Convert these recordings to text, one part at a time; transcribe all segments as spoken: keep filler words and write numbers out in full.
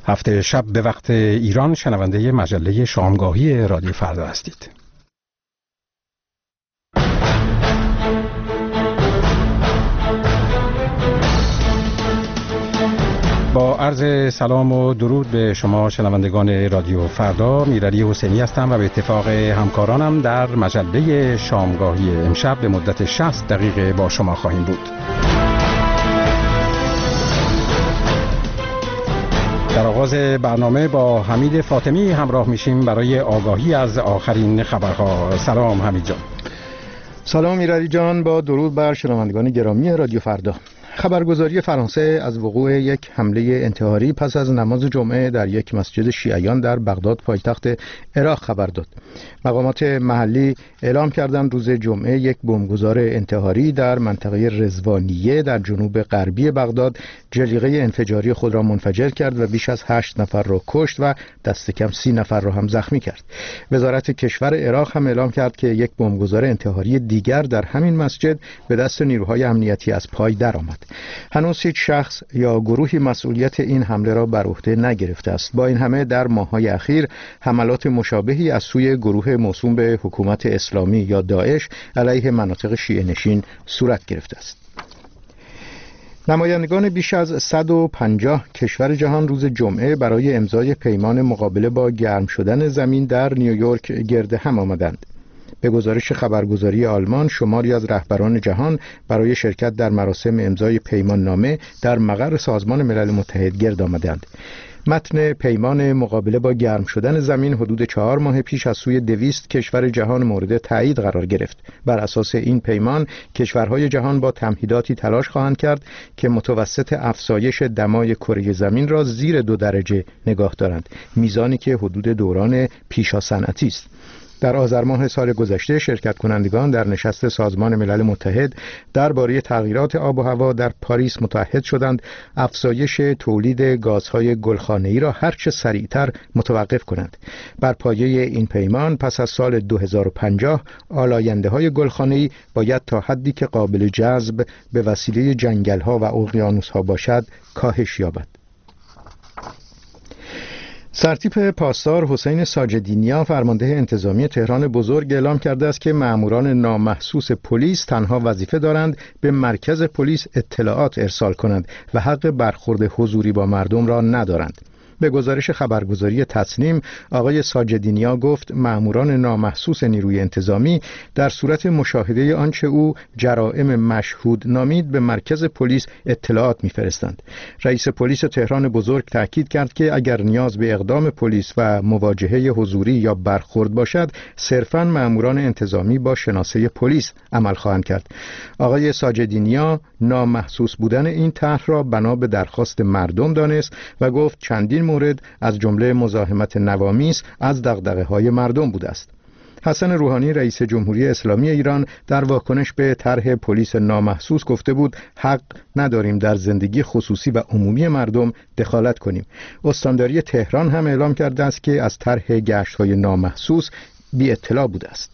هفته شب به وقت ایران شنونده مجله شامگاهی رادیو فردا هستید. با عرض سلام و درود به شما شنوندگان رادیو فردا، میرعلی حسینی هستم و به اتفاق همکارانم در مجله شامگاهی امشب به مدت شصت دقیقه با شما خواهیم بود. در آغاز برنامه با حمید فاطمی همراه میشیم برای آگاهی از آخرین خبرها. سلام حمید جان. سلام میرعلی جان، با درود بر شنوندگان گرامی رادیو فردا. خبرگزاری فرانسه از وقوع یک حمله انتحاری پس از نماز جمعه در یک مسجد شیعیان در بغداد پایتخت عراق خبر داد. مقامات محلی اعلام کردند روز جمعه یک بمبگذار انتحاری در منطقه رضوانیه در جنوب غربی بغداد جلیقه انفجاری خود را منفجر کرد و بیش از هشت نفر را کشت و دست کم سی نفر را هم زخمی کرد. وزارت کشور عراق هم اعلام کرد که یک بمبگذار انتحاری دیگر در همین مسجد به دست نیروهای امنیتی از پای درآمد. هنوز هیچ شخص یا گروهی مسئولیت این حمله را بر عهده نگرفته است. با این همه در ماه‌های اخیر حملات مشابهی از سوی گروه موسوم به حکومت اسلامی یا داعش علیه مناطق شیعه نشین صورت گرفته است. نمایندگان بیش از صد و پنجاه کشور جهان روز جمعه برای امضای پیمان مقابله با گرم شدن زمین در نیویورک گرد هم آمدند. به گزارش خبرگزاری آلمان، شماری از رهبران جهان برای شرکت در مراسم امضای پیمان نامه در مقر سازمان ملل متحد گرد آمدند. متن پیمان مقابله با گرم شدن زمین حدود چهار ماه پیش از سوی دویست کشور جهان مورد تایید قرار گرفت. بر اساس این پیمان کشورهای جهان با تمهیداتی تلاش خواهند کرد که متوسط افزایش دمای کره زمین را زیر دو درجه نگاه دارند، میزانی که حدود دوران پیشا صنعتی است. در آذر ماه سال گذشته شرکت کنندگان در نشست سازمان ملل متحد درباره تغییرات آب و هوا در پاریس متعهد شدند افزایش تولید گازهای گلخانه‌ای را هرچه سریعتر متوقف کنند. بر پایه این پیمان پس از سال دو هزار و پنجاه آلاینده‌های گلخانه‌ای باید تا حدی که قابل جذب به وسیله جنگل‌ها و اقیانوس‌ها باشد کاهش یابد. سرتیپ پاسدار حسین ساجدینیا فرمانده انتظامی تهران بزرگ اعلام کرده است که ماموران نامحسوس پلیس تنها وظیفه دارند به مرکز پلیس اطلاعات ارسال کنند و حق برخورد حضوری با مردم را ندارند. به گزارش خبرگزاری تصنیم، آقای ساجدینیا گفت ماموران نامحسوس نیروی انتظامی در صورت مشاهده آنچه او جرائم مشهود نامید به مرکز پلیس اطلاعات می‌فرستند. رئیس پلیس تهران بزرگ تاکید کرد که اگر نیاز به اقدام پلیس و مواجهه حضوری یا برخورد باشد، صرفاً ماموران انتظامی با شناسه پلیس عمل خواهند کرد. آقای ساجدینیا نامحسوس بودن این طرح را بنا به درخواست مردم دانست و گفت چندین مورد از جمله مزاحمت نوامیس از دغدغه‌های مردم بوده است. حسن روحانی رئیس جمهوری اسلامی ایران در واکنش به طرح پلیس نامحسوس گفته بود حق نداریم در زندگی خصوصی و عمومی مردم دخالت کنیم. استانداری تهران هم اعلام کرده است که از طرح گشت‌های نامحسوس بی اطلاع بوده است.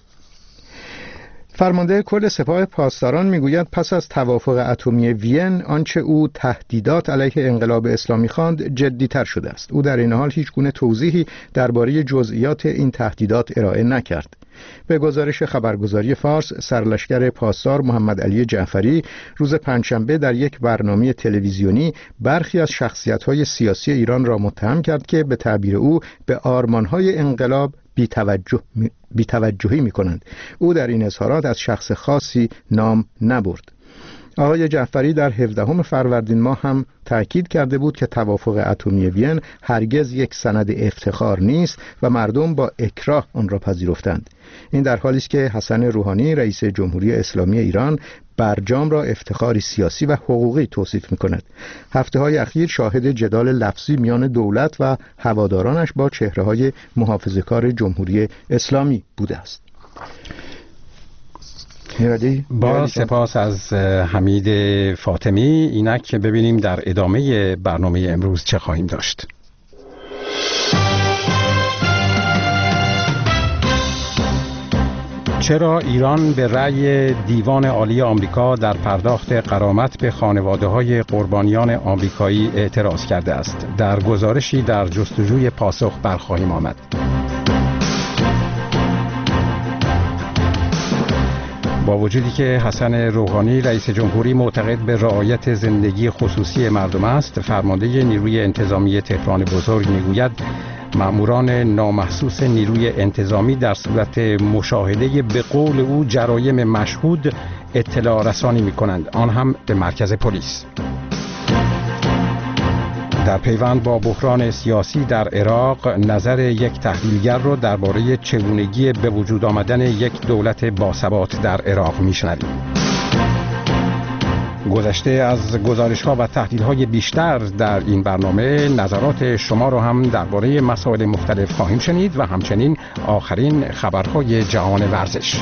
فرمانده کل سپاه پاسداران میگوید پس از توافق اتمی وین آنچه او تهدیدات علیه انقلاب اسلامی خواند جدی‌تر شده است. او در این حال هیچ گونه توضیحی درباره جزئیات این تهدیدات ارائه نکرد. به گزارش خبرگزاری فارس، سرلشکر پاسدار محمد علی جعفری روز پنجشنبه در یک برنامه تلویزیونی برخی از شخصیت‌های سیاسی ایران را متهم کرد که به تعبیر او به آرمان‌های انقلاب بی توجه می... بی توجهی می کنند. او در این اظهارات از شخص خاصی نام نبرد. آقای جعفری در هفدهم فروردین ماه هم تأکید کرده بود که توافق اتمی وین هرگز یک سند افتخار نیست و مردم با اکراه آن را پذیرفتند. این در حالی است که حسن روحانی رئیس جمهوری اسلامی ایران برجام را افتخاری سیاسی و حقوقی توصیف می‌کند. هفته‌های اخیر شاهد جدال لفظی میان دولت و هوادارانش با چهره‌های محافظه‌کار جمهوری اسلامی بوده است. با سپاس از حمید فاطمی. اینک ببینیم در ادامه برنامه امروز چه خواهیم داشت. چرا ایران به رأی دیوان عالی آمریکا در پرداخت غرامت به خانواده‌های قربانیان آمریکایی اعتراض کرده است؟ در گزارشی در جستجوی پاسخ برخواهیم آمد. با وجودی که حسن روحانی رئیس جمهوری معتقد به رعایت زندگی خصوصی مردم است، فرمانده نیروی انتظامی تهران بزرگ میگوید مأموران نامحسوس نیروی انتظامی در صورت مشاهده به قول او جرایم مشهود اطلاع رسانی می‌کنند، آن هم به مرکز پلیس. در پیوند با بحران سیاسی در عراق، نظر یک تحلیلگر را درباره چگونگی به وجود آمدن یک دولت باثبات در عراق میشنویم. گذشته از گزارش‌ها و تحلیل‌های بیشتر در این برنامه، نظرات شما را هم درباره مسائل مختلف خواهیم شنید و همچنین آخرین خبرهای جهان ورزش.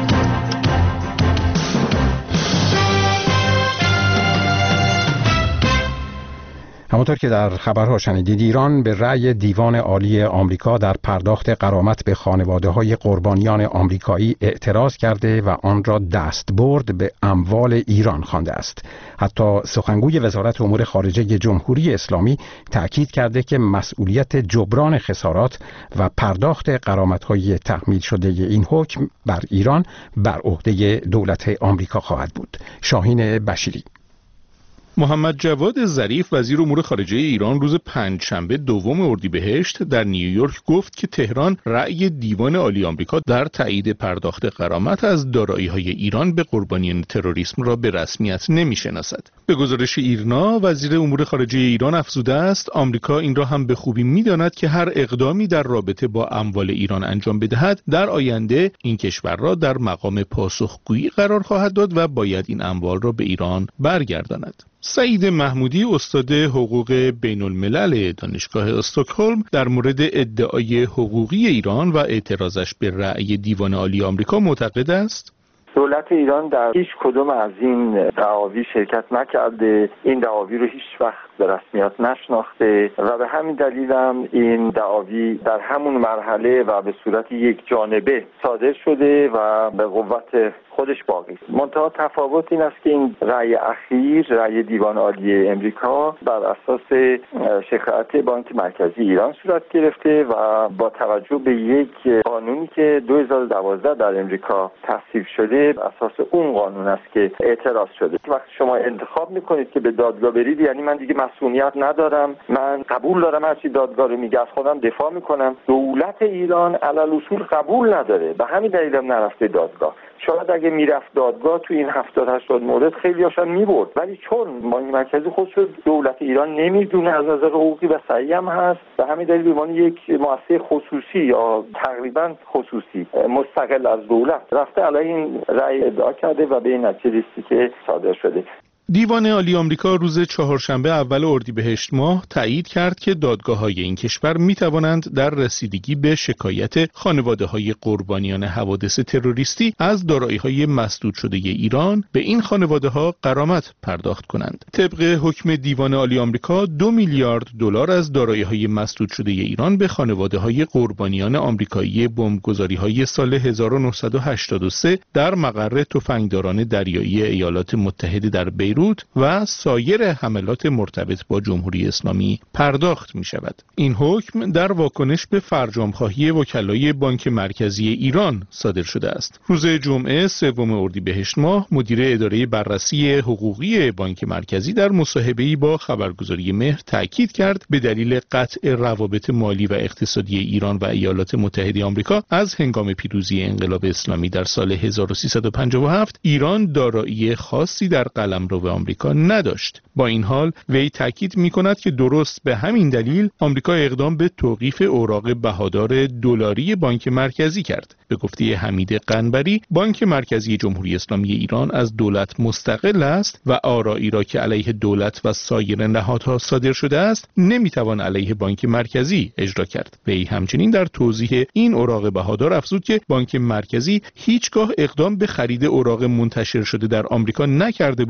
همونطور که در خبرها شنیدید، ایران به رأی دیوان عالی آمریکا در پرداخت غرامت به خانواده‌های قربانیان آمریکایی اعتراض کرده و آن را دستبرد به اموال ایران خوانده است. حتی سخنگوی وزارت امور خارجه جمهوری اسلامی تأکید کرده که مسئولیت جبران خسارات و پرداخت غرامت‌های تحمیل شده این حکم بر ایران بر عهده دولت آمریکا خواهد بود. شاهین بشیری. محمد جواد ظریف وزیر امور خارجه ایران روز پنجشنبه دوم اردیبهشت در نیویورک گفت که تهران رأی دیوان عالی آمریکا در تایید پرداخت غرامت از دارایی‌های ایران به قربانیان تروریسم را به رسمیت نمی‌شناسد. به گزارش ایرنا، وزیر امور خارجه ایران افزوده است آمریکا این را هم به خوبی می‌داند که هر اقدامی در رابطه با اموال ایران انجام بدهد، در آینده این کشور را در مقام پاسخگویی قرار خواهد داد و باید این اموال را به ایران برگرداند. سعید محمودی، استاد حقوق بین الملل دانشگاه استکهلم، در مورد ادعای حقوقی ایران و اعتراضش به رأی دیوان عالی آمریکا معتقد است دولت ایران در هیچ کدوم از این دعاوی شرکت نکرده، این دعاوی رو هیچ وقت به رسمیت نشناخته و به همین دلیل هم این دعاوی در همون مرحله و به صورت یک جانبه صادر شده و به قوت خودش باقی است. منتها تفاوت این است که این رأی اخیر، رأی دیوان عالی امریکا، بر اساس شکایت بانک مرکزی ایران صورت گرفته و با توجه به یک قانونی که دو هزار و دوازده در امریکا تصویب شده، اساس اون قانون است که اعتراض شده. وقتی شما انتخاب میکنید که به دادگاه برید، یعنی من دیگه مسئولیت ندارم، من قبول دارم هرچی دادگاه رو میگه از خودم دفاع میکنم. دولت ایران علل اصول قبول نداره، به همین دلیل هم نرفته دادگاه. شاید اگه میرفت دادگاه تو این هفتاد هشتاد مورد خیلی هاشون میبرد، ولی چون بانک مرکزی خودش دولت ایران نمیدونه از نظر حقوقی و صحیح هم هست، به همین دلیل به عنوان یک مؤسسه خصوصی یا تقریبا خصوصی مستقل از دولت رفته علیه این رأی ادعا کرده و به این نتیجه رسیده که صادر شده. دیوان عالی آمریکا روز چهارشنبه اول اردیبهشت ماه تایید کرد که دادگاه‌های این کشور می‌توانند در رسیدگی به شکایت خانواده‌های قربانیان حوادث تروریستی از دارایی‌های مسدود شده ایران به این خانواده‌ها غرامت پرداخت کنند. طبق حکم دیوان عالی آمریکا، دو میلیارد دلار از دارایی‌های مسدود شده ایران به خانواده‌های قربانیان آمریکایی بمبگذاری‌های سال هزار و نهصد و هشتاد و سه در مقر تفنگداران دریایی ایالات متحده در بیروت و سایر حملات مرتبط با جمهوری اسلامی پرداخت می شود. این حکم در واکنش به فرجام‌خواهی وکلای بانک مرکزی ایران صادر شده است. روز جمعه سوم اردیبهشت ماه، مدیر اداره بررسی حقوقی بانک مرکزی در مصاحبه‌ای با خبرگزاری مهر تاکید کرد به دلیل قطع روابط مالی و اقتصادی ایران و ایالات متحده آمریکا از هنگام پیروزی انقلاب اسلامی در سال هزار و سیصد و پنجاه و هفت، ایران دارایی خاصی در قلمرو آمریکا نداشت. با این حال وی تاکید می‌کند که درست به همین دلیل آمریکا اقدام به توقیف اوراق بهادار دلاری بانک مرکزی کرد. به گفته حمید قنبری، بانک مرکزی جمهوری اسلامی ایران از دولت مستقل است و آرایی را که علیه دولت و سایر نهادها صادر شده است نمیتوان علیه بانک مرکزی اجرا کرد. وی همچنین در توضیح این اوراق بهادار افزود که بانک مرکزی هیچگاه اقدام به خرید اوراق منتشر شده در آمریکا نکرده بود و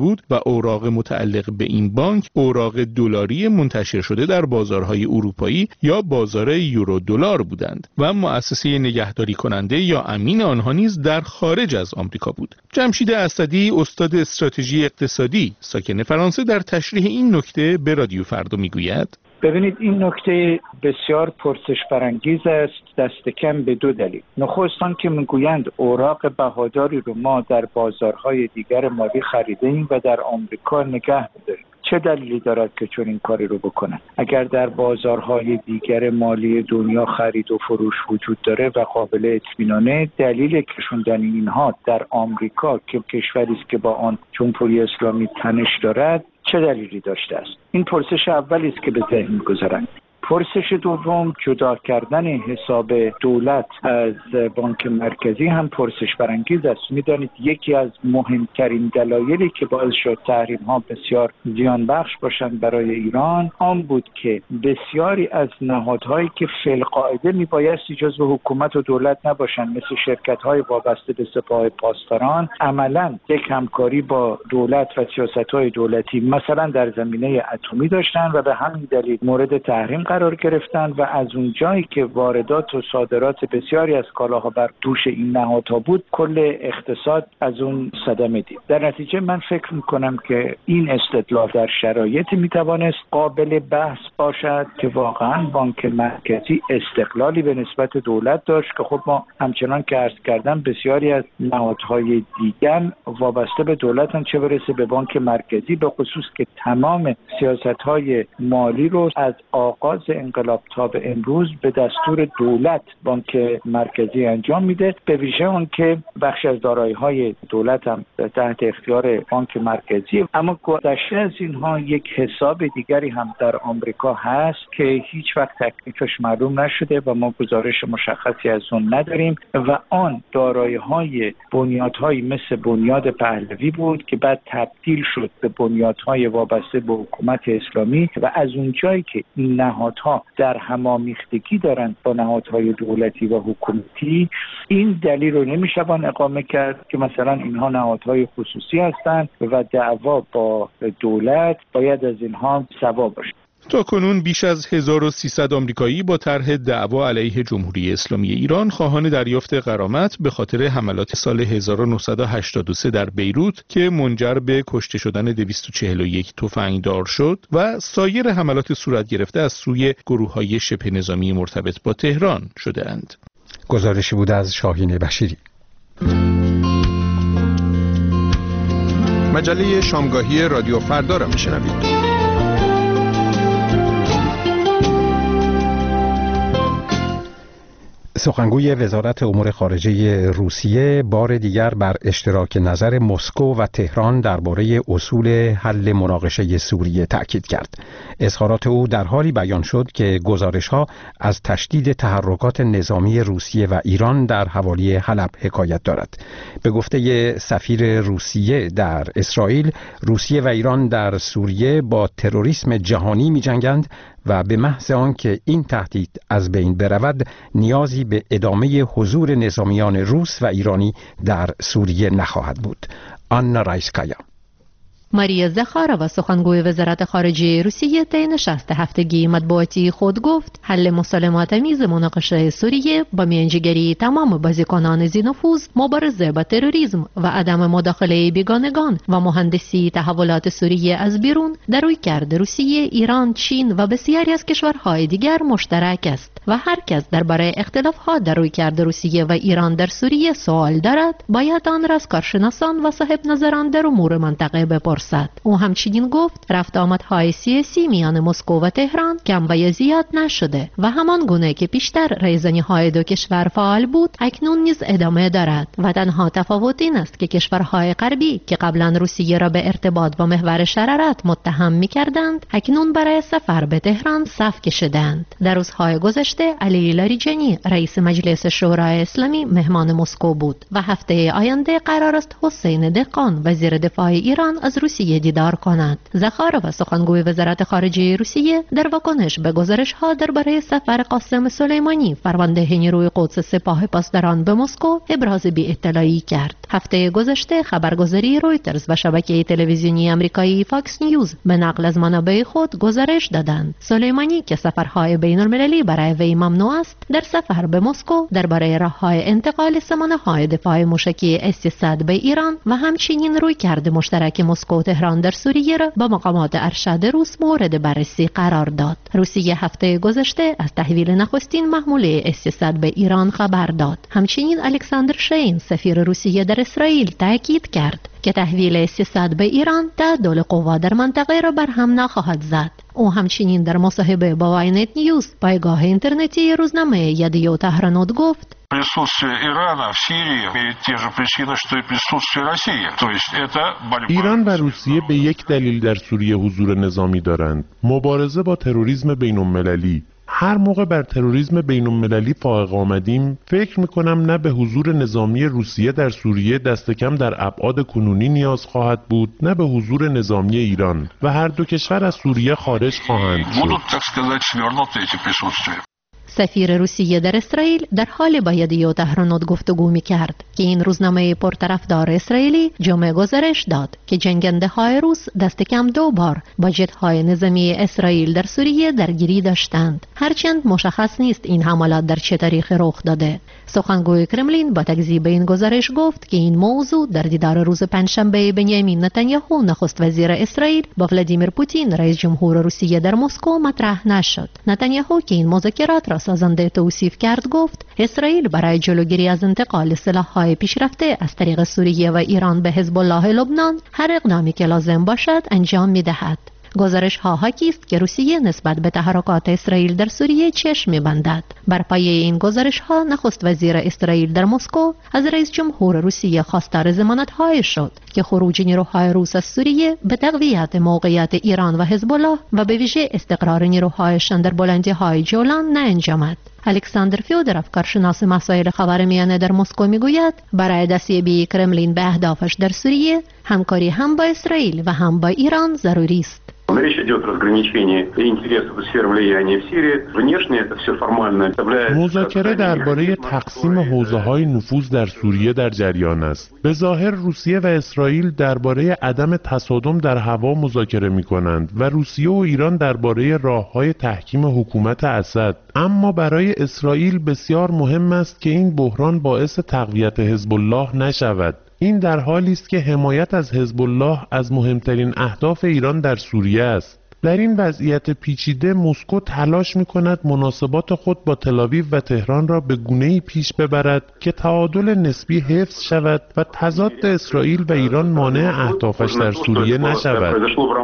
اوراق متعلق به این بانک اوراق دلاری منتشر شده در بازارهای اروپایی یا بازار یورو دلار بودند و مؤسسه نگهداری کننده یا امین آنها نیز در خارج از آمریکا بود. جمشید اسدی، استاد استراتژی اقتصادی ساکن فرانسه، در تشریح این نکته به رادیو فردا میگوید: ببینید، این نکته بسیار پرسش برانگیز است، دست کم به دو دلیل. نخست آن که میگویند اوراق بهاداری رو ما در بازارهای دیگر مالی خریدیم و در آمریکا نگه می‌داریم. چه دلیلی دارد که چون این کاری رو بکنن؟ اگر در بازارهای دیگر مالی دنیا خرید و فروش وجود داره و قابل اطمینانه، دلیل کشوندن اینها در آمریکا که کشوری است که با آن جمهوری اسلامی تنش دارد چه دلیلی داشته است؟ این پرسش اولی است که به ذهن می‌گذارند. پرسش دوم، جدا کردن حساب دولت از بانک مرکزی هم پرسش برانگیز است. میدانید یکی از مهمترین دلایلی که باعث شد تحریم ها بسیار زیان بخش باشند برای ایران آن بود که بسیاری از نهادهایی که فی القاعده میبایستی جزو حکومت و دولت نباشند، مثل شرکت های وابسته به سپاه پاسداران، عملا یک همکاری با دولت و سیاست های دولتی مثلا در زمینه اتمی داشتند و به همین دلیل مورد تحریم قرار گرفتن و از اون جایی که واردات و صادرات بسیاری از کالاها بر دوش این نهادها بود، کل اقتصاد از اون صدمه دید. در نتیجه من فکر میکنم که این استدلال در شرایطی میتوانست قابل بحث باشد که واقعا بانک مرکزی استقلالی به نسبت دولت داشت که خب ما همچنان که عرض کردم بسیاری از نهادهای دیگر وابسته به دولتن، چه برسه به بانک مرکزی، به خصوص که تمام سیاستهای مالی رو از آغاز انقلاب تا به امروز به دستور دولت بانک مرکزی انجام میده، به ویژه اون که بخش از دارایی‌های دولت هم تحت اختیار بانک مرکزی. اما گذشته از اینها یک حساب دیگری هم در آمریکا هست که هیچ وقت تکلیفش معلوم نشده و ما گزارش مشخصی از اون نداریم و آن دارایی‌های بنیادهایی مثل بنیاد پهلوی بود که بعد تبدیل شد به بنیادهای وابسته به حکومت اسلامی و از اونجایی که این نهادها در همامیختگی دارند با نهادهای دولتی و حکومتی، این دلیل رو نمیشوان اقامه کرد که مثلا اینها نهادهای خصوصی هستند و دعوا با دولت باید از اینها سوا باشه. تا کنون بیش از هزار و سیصد آمریکایی با طرح دعوا علیه جمهوری اسلامی ایران خواهان دریافت غرامت به خاطر حملات سال هزار و نهصد و هشتاد و سه در بیروت که منجر به کشته شدن دویست و چهل و یک تفنگدار شد و سایر حملات صورت گرفته از سوی گروه‌های شبه نظامی مرتبط با تهران شده‌اند. گزارشی بود از شاهین بشیری. مجله شامگاهی رادیو فردا را میشنوید. سخنگوی وزارت امور خارجه روسیه بار دیگر بر اشتراک نظر مسکو و تهران درباره اصول حل مناقشه سوریه تأکید کرد. اظهارات او در حالی بیان شد که گزارش‌ها از تشدید تحرکات نظامی روسیه و ایران در حوالی حلب حکایت دارد. به گفته سفیر روسیه در اسرائیل، روسیه و ایران در سوریه با تروریسم جهانی می‌جنگند و به محض آنکه این تهدید از بین برود نیازی به ادامه حضور نظامیان روس و ایرانی در سوریه نخواهد بود. آنا رایسکایا. ماریا زخارova سخنگوی وزارت خارجه روسیه طی نشست هفتگی مطبوعاتی خود گفت حل مسالمت‌آمیز مناقشه سوریه با میانجیگری تمام بازیکنان ذی‌نفوذ، مبارزه با تروریسم و عدم مداخله بیگانگان و مهندسی تحولات سوریه از بیرون در رویکرد روسیه، ایران، چین و بسیاری از کشورهای دیگر مشترک است و هر کس درباره اختلاف‌ها در رویکرد روسیه و ایران در سوریه سوال دارد باید آن را از کارشناسان و صاحب نظران در امور منطقه بپرسد. او همچنین گفت رفت آمدهای سیاسی میان مسکو و تهران کم و یا زیاد نشده و همان گونه که پیشتر رایزنی‌های دو کشور فعال بود اکنون نیز ادامه دارد و تنها تفاوت این است که کشورهای غربی که قبلا روسیه را به ارتباط با محور شرارت متهم می‌کردند اکنون برای سفر به تهران صف کشیدند. در روزهای گذشته علی لاریجانی رئیس مجلس شورای اسلامی مهمان مسکو بود و هفته آینده قرار است حسین دهقان وزیر دفاع ایران از روسیه روسیه دیدار کند. زخارova سخنگوی وزارت خارجه روسیه در واکنش به گزارش‌ها درباره سفر قاسم سلیمانی فرمانده نیروی قدس سپاه پاسداران به مسکو ابراز بی‌اطلاعی کرد. هفته گذشته خبرگزاری رویترز و شبکه تلویزیونی آمریکایی فاکس نیوز به نقل از منابع خود گزارش دادند سلیمانی که سفرهای بین‌المللی برای وی ممنوع است، در سفر به مسکو درباره راه‌های انتقال سامانه‌های دفاع موشکی اس صد به ایران و همچنین رویکرد مشترک مسکو و تهران در سوریه را با مقامات ارشد روس مورد بررسی قرار داد. روسیه هفته گذشته از تحویل نخستین محموله اس صد به ایران خبر داد. همچنین الکساندر شین سفیر روسیه در اسرائیل تاکید کرد که تحویل اس صد به ایران تعادل قوا در منطقه را برهم نخواهد زد. او همچنین در مصاحبه با واینت نیوز پایگاه اینترنتی روزنامه یدیو تهرانوت گفت ایران و روسیه به یک دلیل در سوریه حضور نظامی دارند: مبارزه با تروریسم بین‌المللی. هر موقع بر تروریسم بین‌المللی فائق آمدیم، فکر می‌کنم نه به حضور نظامی روسیه در سوریه دست کم در ابعاد کنونی نیاز خواهد بود، نه به حضور نظامی ایران، و هر دو کشور از سوریه خارج خواهند شد. سفیر روسیه در اسرائیل در حال با یدیو تهرانوت گفتگو می‌کرد که این روزنامه پرطرفدار اسرائیلی جمعه گزارش داد که جنگنده های روس دست کم دو بار با جت‌های نظامی اسرائیل در سوریه درگیری داشتند، هرچند مشخص نیست این حملات در چه تاریخی رخ داده. سخنگوی کرملین با تکذیب این گزارش گفت که این موضوع در دیدار روز پنجشنبه بنیامین نتانیاهو نخست وزیر اسرائیل با ولادیمیر پوتین رئیس جمهور روسیه در مسکو مطرح نشد. نتانیاهو که این مذاکرات را سازنده توصیف کرد گفت اسرائیل برای جلوگیری از انتقال سلاح‌های پیشرفته از طریق سوریه و ایران به حزب الله لبنان هر اقدامی که لازم باشد انجام می‌دهد. گزارش ها حاکی است که روسیه نسبت به تحرکات اسرائیل در سوریه چشم می‌بندد. بر پایه این گزارش ها نخست وزیر اسرائیل در مسکو از رئیس جمهور روسیه خواستار ضمانت‌های شد که خروج نیروهای روس از سوریه به تقویت موقعیت ایران و حزب الله و به ویژه استقرار نیروهایشان در بلندی‌های جولان نانجامد. الکساندر فیودروف کارشناس مسائل خاورمیانه در مسکو میگوید برای دستیابی کرملین به اهدافش در سوریه همکاری هم با اسرائیل و هم با ایران ضروری است. مذاکره درباره تقسیم حوزه‌های نفوذ در سوریه در جریان است. به ظاهر روسیه و اسرائیل درباره عدم تصادم در هوا مذاکره می‌کنند و روسیه و ایران درباره راه‌های تحکیم حکومت اسد. اما برای اسرائیل بسیار مهم است که این بحران باعث تقویت حزب الله نشود. این در حالی است که حمایت از حزب الله از مهمترین اهداف ایران در سوریه است. در این وضعیت پیچیده مسکو تلاش می‌کند مناسبات خود با تل‌آویو و تهران را به گونه‌ای پیش ببرد که تعادل نسبی حفظ شود و تضاد اسرائیل و ایران مانع اهدافش در سوریه نشود.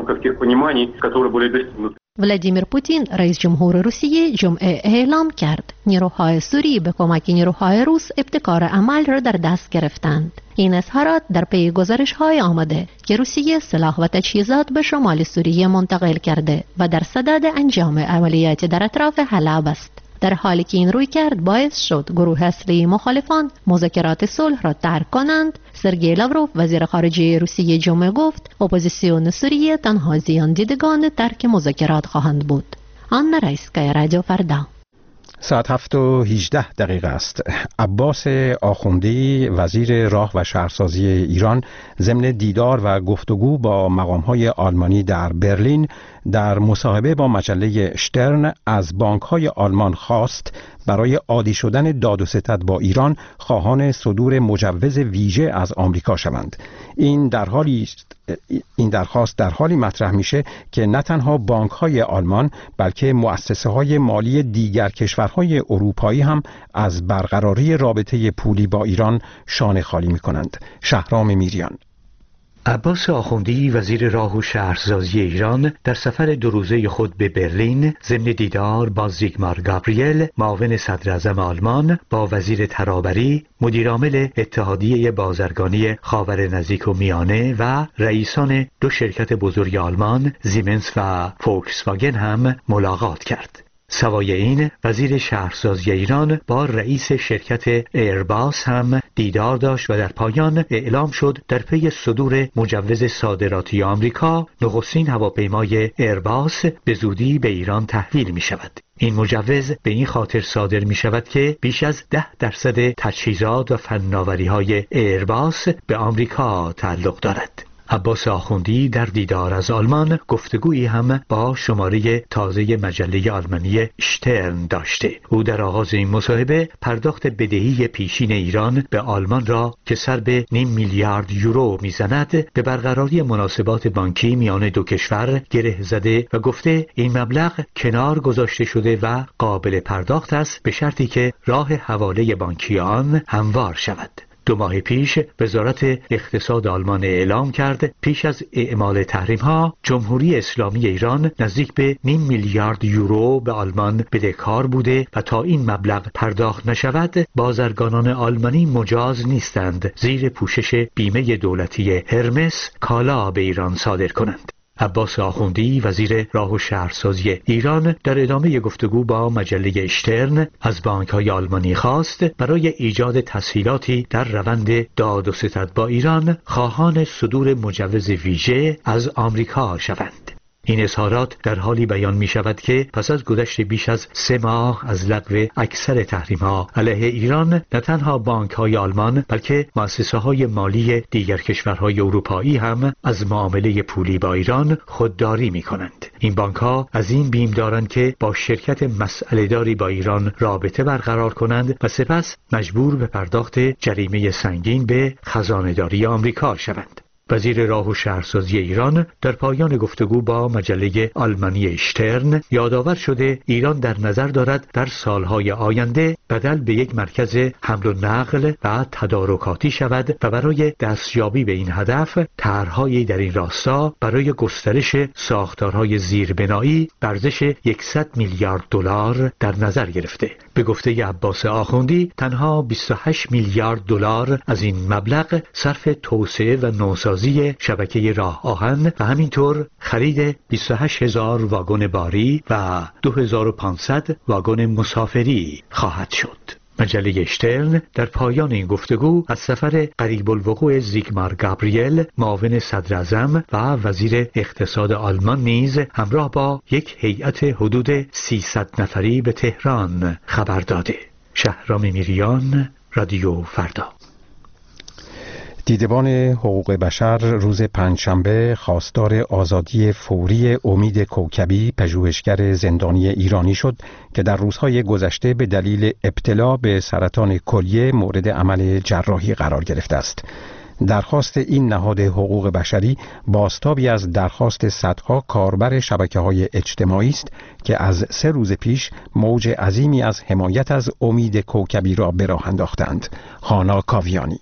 ولادیمیر پوتین رئیس جمهور روسیه جمعه اعلام کرد نیروهای سوری به کمک نیروهای روس ابتکار عمل را در دست گرفتند. این اظهارات در پی گزارش‌های آمده که روسیه سلاح و تجهیزات به شمال سوریه منتقل کرده و در صدد انجام عملیات در اطراف حلب است. در حالی که این روی کرد باعث شد گروه اصلی مخالفان مذاکرات صلح را ترک کنند، سرگئی لاوروف وزیر خارجه روسیه جمعه گفت اپوزیسیون سوریه تنها زیان دیدگان ترک مذاکرات خواهند بود. آن رئیسکای رادیو فردا. ساعت هفت و هجده دقیقه است. عباس آخوندی وزیر راه و شهرسازی ایران ضمن دیدار و گفتگو با مقام‌های آلمانی در برلین در مصاحبه با مجله شترن از بانک‌های آلمان خواست برای عادی شدن داد و ستد با ایران خواهان صدور مجوز ویژه از آمریکا شوند. این در حالی این درخواست در حالی مطرح میشه که نه تنها بانک‌های آلمان بلکه مؤسسه‌های مالی دیگر کشورهای اروپایی هم از برقراری رابطه پولی با ایران شانه خالی می‌کنند. شهرام میریان. عباس آخوندی وزیر راه و شهرسازی ایران در سفر دو روزه خود به برلین ضمن دیدار با زیگمار گابریل معاون صدراعظم آلمان با وزیر ترابری مدیرعامل اتحادیه بازرگانی خاور نزدیک و میانه و رئیسان دو شرکت بزرگ آلمان زیمنس و فولکسواگن هم ملاقات کرد. سوای این وزیر شهرسازی ایران با رئیس شرکت ایرباس هم دیدار داشت و در پایان اعلام شد در پی صدور مجوز صادراتی آمریکا نخستین هواپیمای ایرباس به زودی به ایران تحویل می شود. این مجوز به این خاطر صادر می شود که بیش از ده درصد تجهیزات و فناوری های ایرباس به آمریکا تعلق دارد. عباس آخوندی در دیدار از آلمان گفتگویی هم با شماره تازه مجله آلمانی شترن داشته. او در آغاز این مصاحبه پرداخت بدهی پیشین ایران به آلمان را که سر به نیم میلیارد یورو میزند به برقراری مناسبات بانکی میان دو کشور گره زده و گفته این مبلغ کنار گذاشته شده و قابل پرداخت است به شرطی که راه حواله بانکی آن هموار شود. دو ماه پیش وزارت اقتصاد آلمان اعلام کرد پیش از اعمال تحریم‌ها جمهوری اسلامی ایران نزدیک به نیم میلیارد یورو به آلمان بدهکار بوده و تا این مبلغ پرداخت نشود بازرگانان آلمانی مجاز نیستند زیر پوشش بیمه دولتی هرمس کالا به ایران صادر کنند. عباس آخوندی وزیر راه و شهرسازی ایران در ادامه گفتگو با مجله اشترن از بانک‌های آلمانی خواست برای ایجاد تسهیلاتی در روند داد و ستد با ایران خواهان صدور مجوز ویژه از آمریکا شوند. این اظهارات در حالی بیان می شود که پس از گذشت بیش از سه ماه از لغو اکثر تحریم‌ها علیه ایران نه تنها بانک‌های آلمان بلکه مؤسسه‌های مالی دیگر کشورهای اروپایی هم از معامله پولی با ایران خودداری می کنند. این بانک‌ها از این بیم دارند که با شرکت مسئله‌داری با ایران رابطه برقرار کنند و سپس مجبور به پرداخت جریمه سنگین به خزانه‌داری آمریکا شوند. وزیر راه و شهرسازی ایران در پایان گفتگو با مجله آلمانی شترن یادآور شده ایران در نظر دارد در سالهای آینده بدل به یک مرکز حمل و نقل و تدارکاتی شود و برای دستیابی به این هدف طرح‌هایی در این راستا برای گسترش ساختارهای زیربنایی به ارزش صد میلیارد دلار در نظر گرفته. به گفته عباس آخوندی تنها بیست و هشت میلیارد دلار از این مبلغ صرف توسعه و نوسازی شبکه راه آهن و همینطور خرید بیست و هشت هزار واگن باری و دو هزار و پانصد واگن مسافری خواهد شد. مجله اشترن در پایان این گفتگو از سفر قریب الوقوع زیگمار گابریل معاون صدر اعظم و وزیر اقتصاد آلمان نیز همراه با یک هیئت حدود سیصد نفری به تهران خبر داده. شهرام میریان، رادیو فردا. دیدبان حقوق بشر روز پنجشنبه خواستار آزادی فوری امید کوکبی پژوهشگر زندانی ایرانی شد که در روزهای گذشته به دلیل ابتلا به سرطان کلیه مورد عمل جراحی قرار گرفته است. درخواست این نهاد حقوق بشری بازتابی از درخواست صدها کاربر شبکه‌های اجتماعی است که از سه روز پیش موج عظیمی از حمایت از امید کوکبی را به راه انداختند. هانا کاویانی.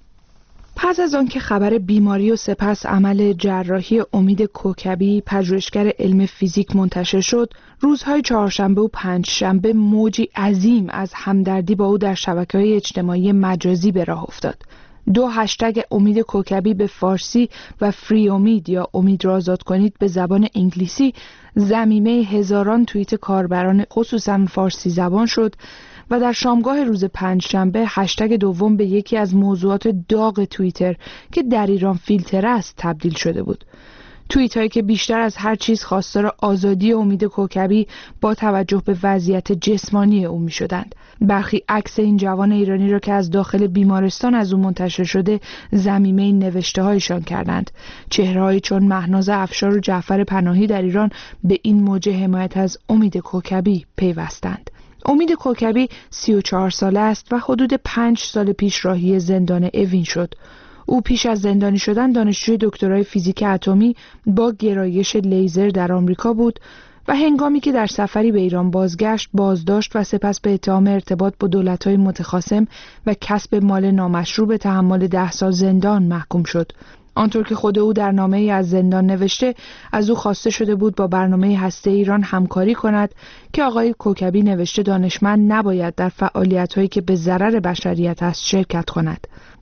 پس از آن که خبر بیماری و سپس عمل جراحی امید کوکبی پژوهشگر علم فیزیک منتشر شد، روزهای چهارشنبه و پنجشنبه موجی عظیم از همدردی با او در شبکه‌های اجتماعی مجازی به راه افتاد. دو هشتگ امید کوکبی به فارسی و فری امید یا امید را آزاد کنید به زبان انگلیسی ضمیمه هزاران توییت کاربران خصوصا فارسی زبان شد و در شامگاه روز پنجشنبه هشتگ دوم به یکی از موضوعات داغ توییتر که در ایران فیلتر است تبدیل شده بود. توییت هایی که بیشتر از هر چیز خواستار آزادی امید کوکبی با توجه به وضعیت جسمانی او می شدند. برخی عکس این جوان ایرانی را که از داخل بیمارستان از او منتشر شده ضمیمه نوشته هایشان کردند. چهره‌هایی چون مهناز افشار و جعفر پناهی در ایران به این موج حمایت از امید کوکبی پیوستند. امید کوکبی سی و چهار ساله است و حدود پنج سال پیش راهی زندان اوین شد. او پیش از زندانی شدن دانشجوی دکترای فیزیک اتمی با گرایش لیزر در آمریکا بود و هنگامی که در سفری به ایران بازگشت بازداشت و سپس به اتهام ارتباط با دولت‌های متخاصم و کسب مال نامشروع به تحمل ده سال زندان محکوم شد. آنطور که خود او در نامه‌ای از زندان نوشته، از او خواسته شده بود با برنامه هسته ایران همکاری کند که آقای کوکبی نوشته دانشمند نباید در فعالیت‌هایی که به ضرر بشریت است شرکت کند.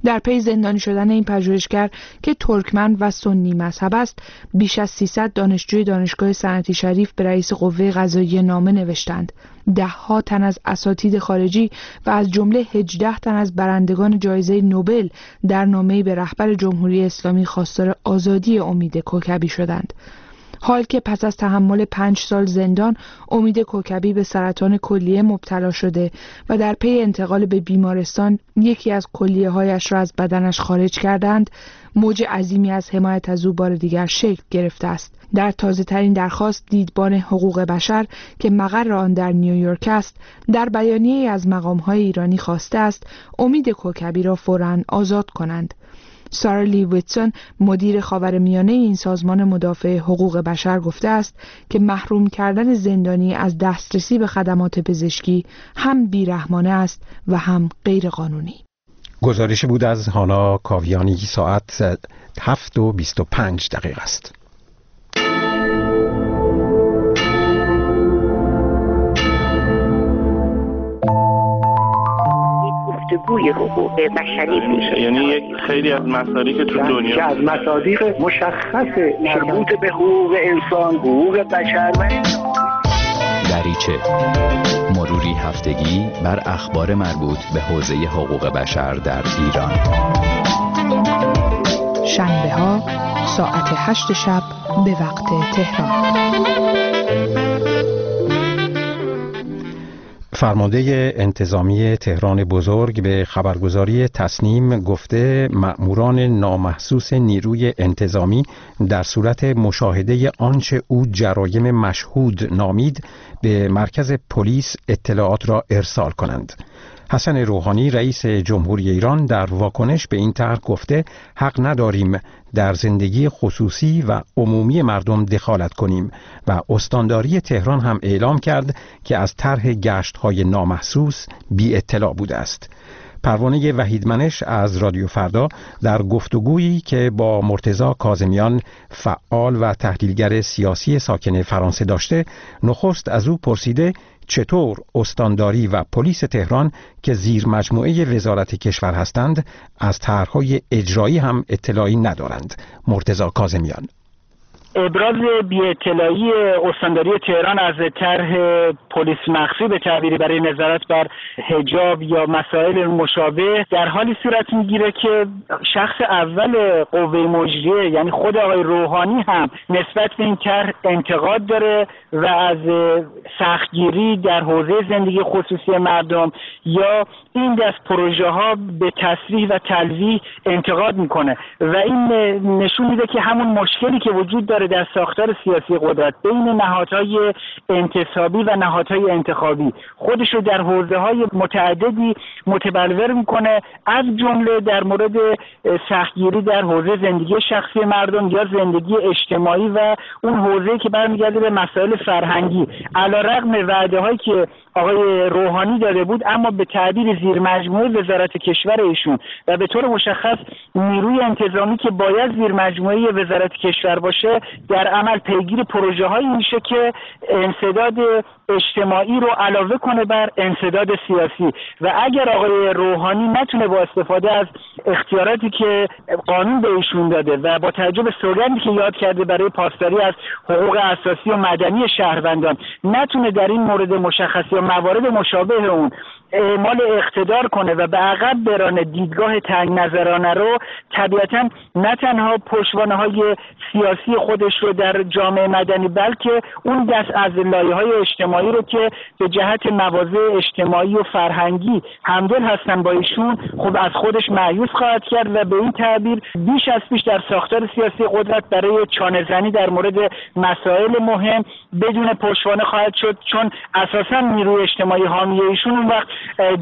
در پی زندانی شدن این پژوهشگر که ترکمن و سنی مذهب است، بیش از سیصد دانشجوی دانشگاه صنعتی شریف به رئیس قوه قضاییه نامه نوشتند. ده ها تن از اساتید خارجی و از جمله هجده تن از برندگان جایزه نوبل در نامه‌ای به رهبر جمهوری اسلامی خواستار آزادی امید کوکبی شدند. حال که پس از تحمل پنج سال زندان، امید کوکبی به سرطان کلیه مبتلا شده و در پی انتقال به بیمارستان یکی از کلیه هایش را از بدنش خارج کردند، موج عظیمی از حمایت از او بار دیگر شکل گرفته است. در تازه ترین درخواست، دیدبان حقوق بشر که مقر آن در نیویورک است، در بیانیه‌ای از مقام‌های ایرانی خواسته است امید کوکبی را فوراً آزاد کنند. سارا لی ویتسون، مدیر خاورمیانه این سازمان مدافع حقوق بشر، گفته است که محروم کردن زندانی از دسترسی به خدمات پزشکی هم بیرحمانه است و هم غیر قانونی. گزارش بود از هانا کاویانی. ساعت هفت و بیست و پنج دقیقه است. گفتگوی حقوق بشری میشه، یعنی یک خیلی از مصادیق که تو دنیا که از مصادیق مشخص مربوط به حقوق انسان، حقوق بشر و دریچه مروری هفتگی بر اخبار مربوط به حوزه حقوق بشر در ایران. شنبه ها ساعت هشت شب به وقت تهران. فرمانده انتظامی تهران بزرگ به خبرگزاری تسنیم گفته مأموران نامحسوس نیروی انتظامی در صورت مشاهده آنچه او جرایم مشهود نامید به مرکز پلیس اطلاعات را ارسال کنند. حسن روحانی رئیس جمهوری ایران در واکنش به این طرح گفته حق نداریم در زندگی خصوصی و عمومی مردم دخالت کنیم و استانداری تهران هم اعلام کرد که از طرح گشت‌های نامحسوس بی اطلاع بوده است. پروانه وحیدمنش از رادیو فردا در گفتگویی که با مرتضی کاظمیان فعال و تحلیلگر سیاسی ساکن فرانسه داشته، نخست از او پرسیده چطور استانداری و پلیس تهران که زیر مجموعه وزارت کشور هستند از طرح‌های اجرایی هم اطلاعی ندارند. مرتضی کاظمیان: ابراز بی اطلاعی استانداری تهران از طرح پلیس مخفی به تعبیری برای نظارت بر حجاب یا مسائل مشابه در حالی صورت میگیره که شخص اول قوه مجریه یعنی خود آقای روحانی هم نسبت به این طرح انتقاد داره و از سختگیری در حوزه زندگی خصوصی مردم یا این دست پروژه ها به تصریح و تلویح انتقاد میکنه و این نشون میده که همون مشکلی که وجود داره در ساختار سیاسی قدرت بین نهادهای انتصابی و نهادهای انتخابی خودش رو در حوزه‌های متعددی متبلور میکنه، از جمله در مورد سختگیری در حوزه زندگی شخصی مردم یا زندگی اجتماعی و اون حوزه‌ای که برمیگرده به مسائل فرهنگی. علیرغم وعده‌هایی که آقای روحانی داده بود، اما به تعبیر زیر مجموعه وزارت کشور ایشون و به طور مشخص نیروی انتظامی که باید زیر مجموعه وزارت کشور باشه، در عمل پیگیر پروژه هایی میشه که انسداد اجتماعی رو علاوه کنه بر انسداد سیاسی و اگر آقای روحانی نتونه با استفاده از اختیاراتی که قانون به ایشون داده و با توجه به سوگندی که یاد کرده برای پاسداری از حقوق اساسی و مدنی شهروندان نتونه در این مورد مشخص یا موارد مشابه اون اعمال اقتدار کنه و به عقب برانه دیدگاه تنگ نظرانه رو، طبیعتا نه تنها پشتوانه های سیاسی خودش رو در جامعه مدنی بلکه اون دست از لایه‌های اجتماعی رو که به جهت مواضع اجتماعی و فرهنگی همدل هستن با ایشون خب از خودش مایوس خواهد کرد و به این تعبیر بیش از پیش در ساختار سیاسی قدرت برای چانه زنی در مورد مسائل مهم بدون پشتوانه خواهد شد، چون اساسا نیروی اجتماعی حامی ایشون اون وقت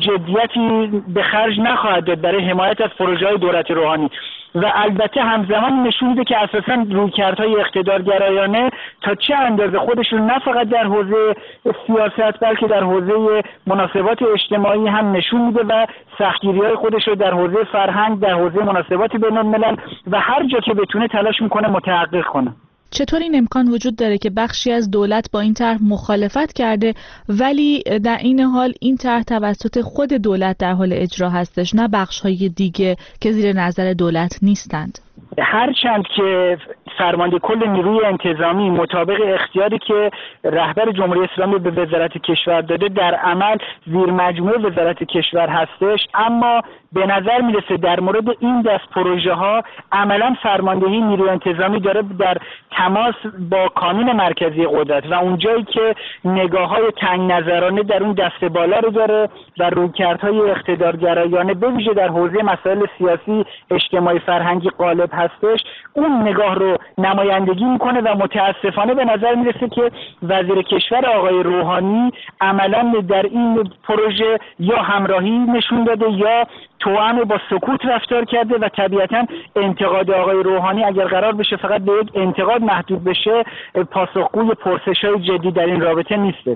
جدیتی به خرج نخواهد داد برای حمایت از پروژه‌های دولت روحانی و البته همزمان نشون میده که اساسا رویکردهای اقتدارگرایانه تا چه اندازه خودشون نه فقط در حوزه سیاست بلکه در حوزه مناسبات اجتماعی هم نشون میده و سختگیری‌های خودش رو در حوزه فرهنگ، در حوزه مناسبات بین‌الملل و هر جا که بتونه تلاش میکنه متحقق کنه. چطور این امکان وجود داره که بخشی از دولت با این طرح مخالفت کرده ولی در این حال این طرح توسط خود دولت در حال اجرا هستش، نه بخش‌های دیگه که زیر نظر دولت نیستند؟ هرچند که فرمانده کل نیروی انتظامی مطابق اختیاری که رهبر جمهوری اسلامی به وزارت کشور داده در عمل زیر مجموعه وزارت کشور هستش، اما به نظر میرسه در مورد این دست پروژه ها عملا فرماندهی نیروی انتظامی داره در تماس با کانون مرکزی قدرت و اونجایی که نگاه های تنگ نظرانه در اون دست بالا رو داره و رویکردهای اقتدارگرایانه به ویژه در حوزه مسائل سیاسی، اجتماعی، فرهنگی غالب هستش، اون نگاه رو نمایندگی میکنه و متاسفانه به نظر میرسه که وزیر کشور آقای روحانی عملا در این پروژه یا همراهی نشون داده یا توأم با سکوت رفتار کرده و طبیعتا انتقاد آقای روحانی اگر قرار بشه فقط به یک انتقاد محدود بشه، پاسخگوی پرسش‌های جدی در این رابطه نیستش.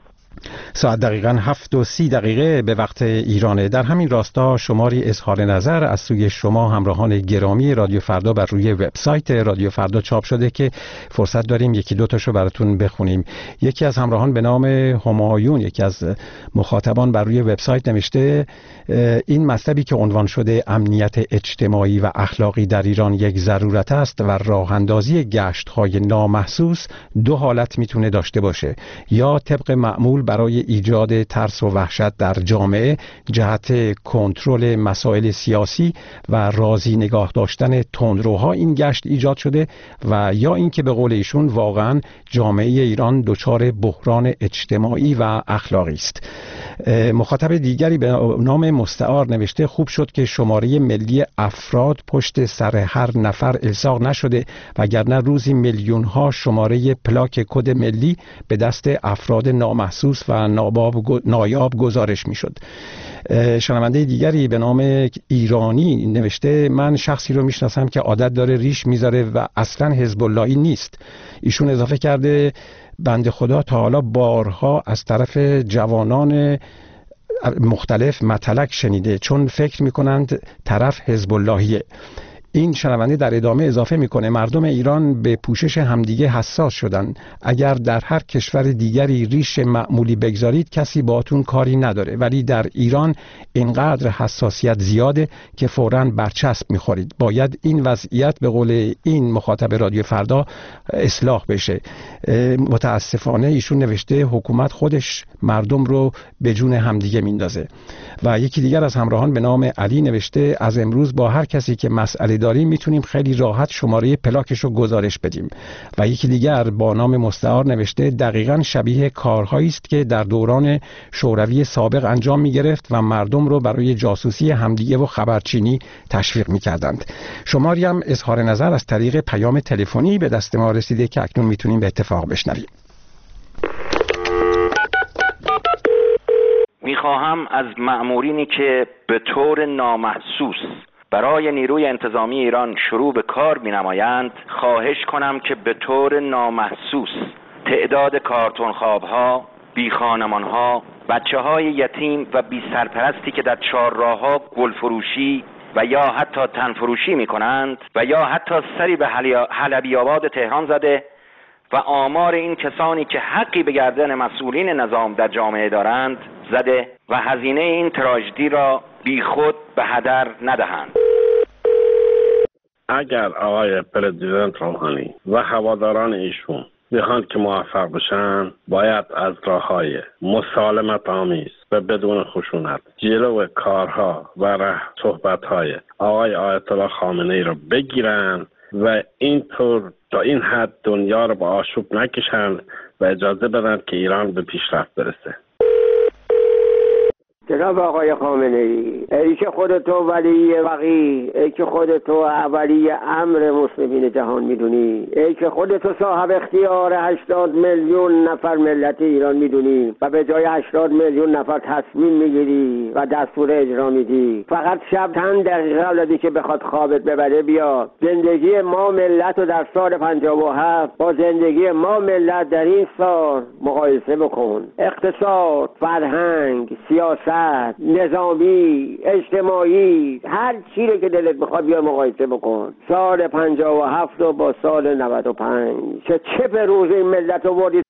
ساعت دقیقاً هفت و سی دقیقه به وقت ایرانه. در همین راستا شماری اظهار نظر از سوی شما همراهان گرامی رادیو فردا بر روی وبسایت رادیو فردا چاپ شده که فرصت داریم یکی دو تاشو براتون بخونیم. یکی از همراهان به نام همایون، یکی از مخاطبان بر روی وبسایت نوشته این مطلبی که عنوان شده امنیت اجتماعی و اخلاقی در ایران یک ضرورت است و راه اندازی گشت‌های نامحسوس دو حالت میتونه داشته باشه، یا طبق معمول برای ایجاد ترس و وحشت در جامعه جهت کنترل مسائل سیاسی و راضی نگاه داشتن تندروها این گشت ایجاد شده، و یا اینکه به قول ایشون واقعا جامعه ایران دچار بحران اجتماعی و اخلاقی است. مخاطب دیگری به نام مستعار نوشته خوب شد که شماره ملی افراد پشت سر هر نفر الصاق نشده، وگرنه روزی میلیون ها شماره پلاک کد ملی به دست افراد نامحسوس و نایاب گزارش می شد. شنونده دیگری به نام ایرانی نوشته من شخصی رو میشناسم که عادت داره ریش میذاره و اصلا حزب اللهی نیست. ایشون اضافه کرده بنده خدا تا حالا بارها از طرف جوانان مختلف مطلق شنیده چون فکر میکنند طرف حزب اللهیه. این شنونده در ادامه اضافه میکنه مردم ایران به پوشش همدیگه حساس شدن. اگر در هر کشور دیگری ریش معمولی بگذارید کسی باهاتون کاری نداره، ولی در ایران اینقدر حساسیت زیاده که فوراً برچسب میخورید. باید این وضعیت به قول این مخاطب رادیو فردا اصلاح بشه. متاسفانه ایشون نوشته حکومت خودش مردم رو به جون همدیگه میندازه. و یکی دیگر از همراهان به نام علی نوشته از امروز با هر کسی که مسئله داریم میتونیم خیلی راحت شماره پلاکش رو گزارش بدیم. و یکی دیگر با نام مستعار نوشته دقیقاً شبیه کارهایی است که در دوران شوروی سابق انجام میگرفت و مردم رو برای جاسوسی همدیگه و خبرچینی تشویق میکردند. شماری هم اظهار نظر از طریق پیام تلفنی به دست ما رسیده که اکنون میتونیم به اتفاق بشنویم. میخواهم از مأمورینی که به طور نامحسوس برای نیروی انتظامی ایران شروع به کار می‌نمایند خواهش کنم که به طور نامحسوس تعداد کارتون خواب‌ها، بی‌خانمان‌ها، بچه‌های یتیم و بی سرپرستی که در چهارراه‌ها گل فروشی و یا حتی تن فروشی می‌کنند و یا حتی سری به حلبی آباد تهران زده و آمار این کسانی که حقی به گردن مسئولین نظام در جامعه دارند زده و هزینه این تراژدی را بی خود به هدر ندهند. اگر آقای پرزیدنت روحانی و هواداران ایشون بخواند که موفق بشن باید از راه‌های مسالمت آمیز و بدون خشونت جلو کارها و صحبت‌های آقای آیت الله خامنه‌ای را بگیرن و اینطور تا این حد دنیا رو به آشوب نکشن و اجازه بدن که ایران به پیشرفت برسه. جناب آقای خامنه‌ای، ای که خودتو ولی وقی، ای که خودتو اولی امر مسلمین جهان میدونی، ای که خودتو صاحب اختیار هشتاد میلیون نفر ملت ایران میدونی و به جای هشتاد میلیون نفر تصمیم میگیری و دستور اجرا میدی، فقط شب چند دقیقه قبل که بخواد خوابت ببره بیا زندگی ما ملت رو در سال پنجاه و هفت با زندگی ما ملت در این سال مقایسه بکن. اقتصاد، فرهنگ، سیاست، سیاست، نظامی، اجتماعی، هر چی رو که دلت بخواد بیا مقایسه بکن. سال پنجاه و هفت و با سال نود و پنج که چه به روز این ملت آوردید.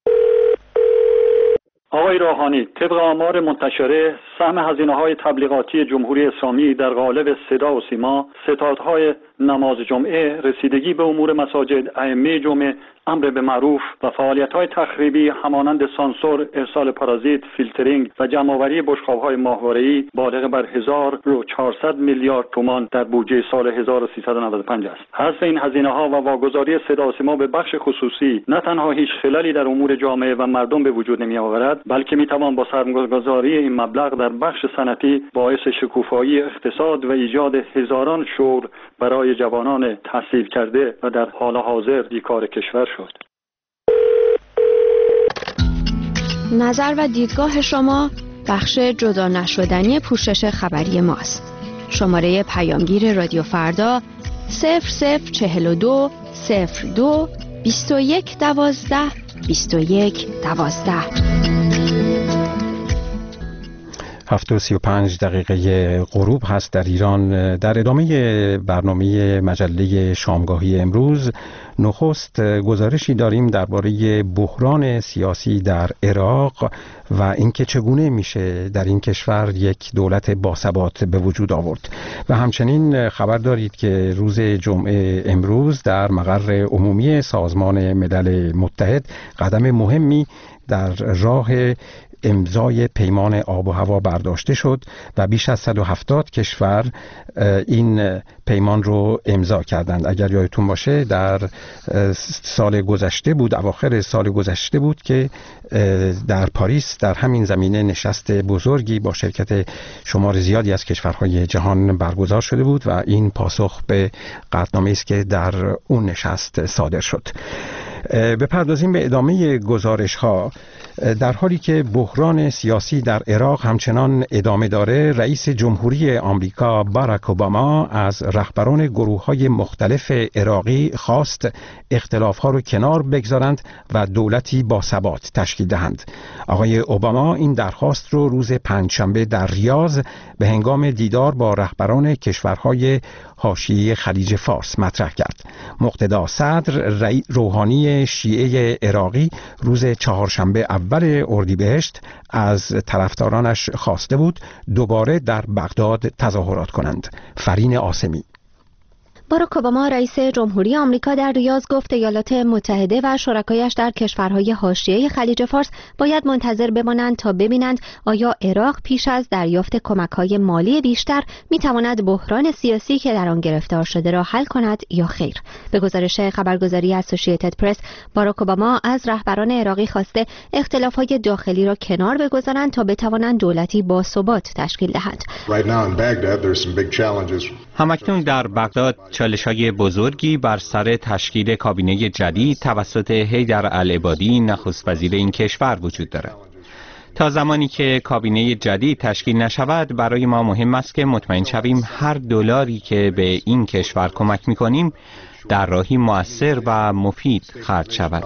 آقای روحانی، طبق آمار منتشره سهم هزینه‌های تبلیغاتی جمهوری اسلامی در قالب صدا و سیما، ستادهای نماز جمعه، رسیدگی به امور مساجد، ائمه جمعه، امر به معروف و فعالیت‌های تخریبی همانند سانسور، ارسال پارازیت، فیلترینگ و جمع‌آوری بشقاب‌های ماهواره‌ای بالغ بر هزار و چهارصد میلیارد تومان در بودجه سال هزار و سیصد و نود و پنج است. حذف این هزینه‌ها و واگذاری صدا و سیما به بخش خصوصی نه تنها هیچ خللی در امور جامعه و مردم به وجود نمی‌آورد، بلکه می‌توان با سرمایه‌گذاری این مبلغ در بخش صنعتی باعث شکوفایی اقتصاد و ایجاد هزاران شغل برای جوانان تحصیل کرده و در حال حاضر بیکار کشور شد. نظر و دیدگاه شما بخش جدا نشدنی پوشش خبری ماست. شماره پیامگیر رادیو فردا صفر صفر چهل و دو صفر دو بیست و یک دوازده بیست و یک دوازده. هفت و سی و پنج دقیقه غروب هست در ایران. در ادامه برنامه مجله شامگاهی امروز نخست گزارشی داریم درباره بحران سیاسی در عراق و اینکه چگونه میشه در این کشور یک دولت باثبات به وجود آورد و همچنین خبر دارید که روز جمعه امروز در مقر عمومی سازمان ملل متحد قدم مهمی در راه امضای پیمان آب و هوا برداشته شد و بیش از صد و هفتاد کشور این پیمان رو امضا کردند. اگر یادتون باشه در سال گذشته بود، اواخر سال گذشته بود که در پاریس در همین زمینه نشست بزرگی با شرکت شمار زیادی از کشورهای جهان برگزار شده بود و این پاسخ به قطعنامه‌ای است که در اون نشست صادر شد. بپردازیم به ادامه گزارش ها. در حالی که بحران سیاسی در عراق همچنان ادامه داره، رئیس جمهوری آمریکا باراک اوباما از رهبران گروه‌های مختلف عراقی خواست اختلاف‌ها رو کنار بگذارند و دولتی باثبات تشکیل دهند. آقای اوباما این درخواست رو روز پنجشنبه در ریاض به هنگام دیدار با رهبران کشورهای حاشیه خلیج فارس مطرح کرد. مقتدا صدر روحانی شیعه عراقی روز چهارشنبه اول اردیبهشت از طرفدارانش خواسته بود دوباره در بغداد تظاهرات کنند. فرین آسمی. باراک اوباما رئیس جمهوری آمریکا در ریاض گفت ایالات متحده و شرکایش در کشورهای حاشیه خلیج فارس باید منتظر بمانند تا ببینند آیا عراق پیش از دریافت کمک‌های مالی بیشتر می‌تواند بحران سیاسی که در آن گرفتار شده را حل کند یا خیر. به گزارش خبرگزاری اسوسییتد پرس، باراک اوباما از رهبران عراقی خواسته اختلافات داخلی را کنار بگذارند تا بتوانند دولتی باثبات تشکیل دهند. همکنون در بغداد چالش‌های بزرگی بر سر تشکیل کابینه جدید توسط حیدر العبادی نخست وزیر این کشور وجود دارد. تا زمانی که کابینه جدید تشکیل نشود برای ما مهم است که مطمئن شویم هر دلاری که به این کشور کمک می‌کنیم در راهی مؤثر و مفید خرج شود.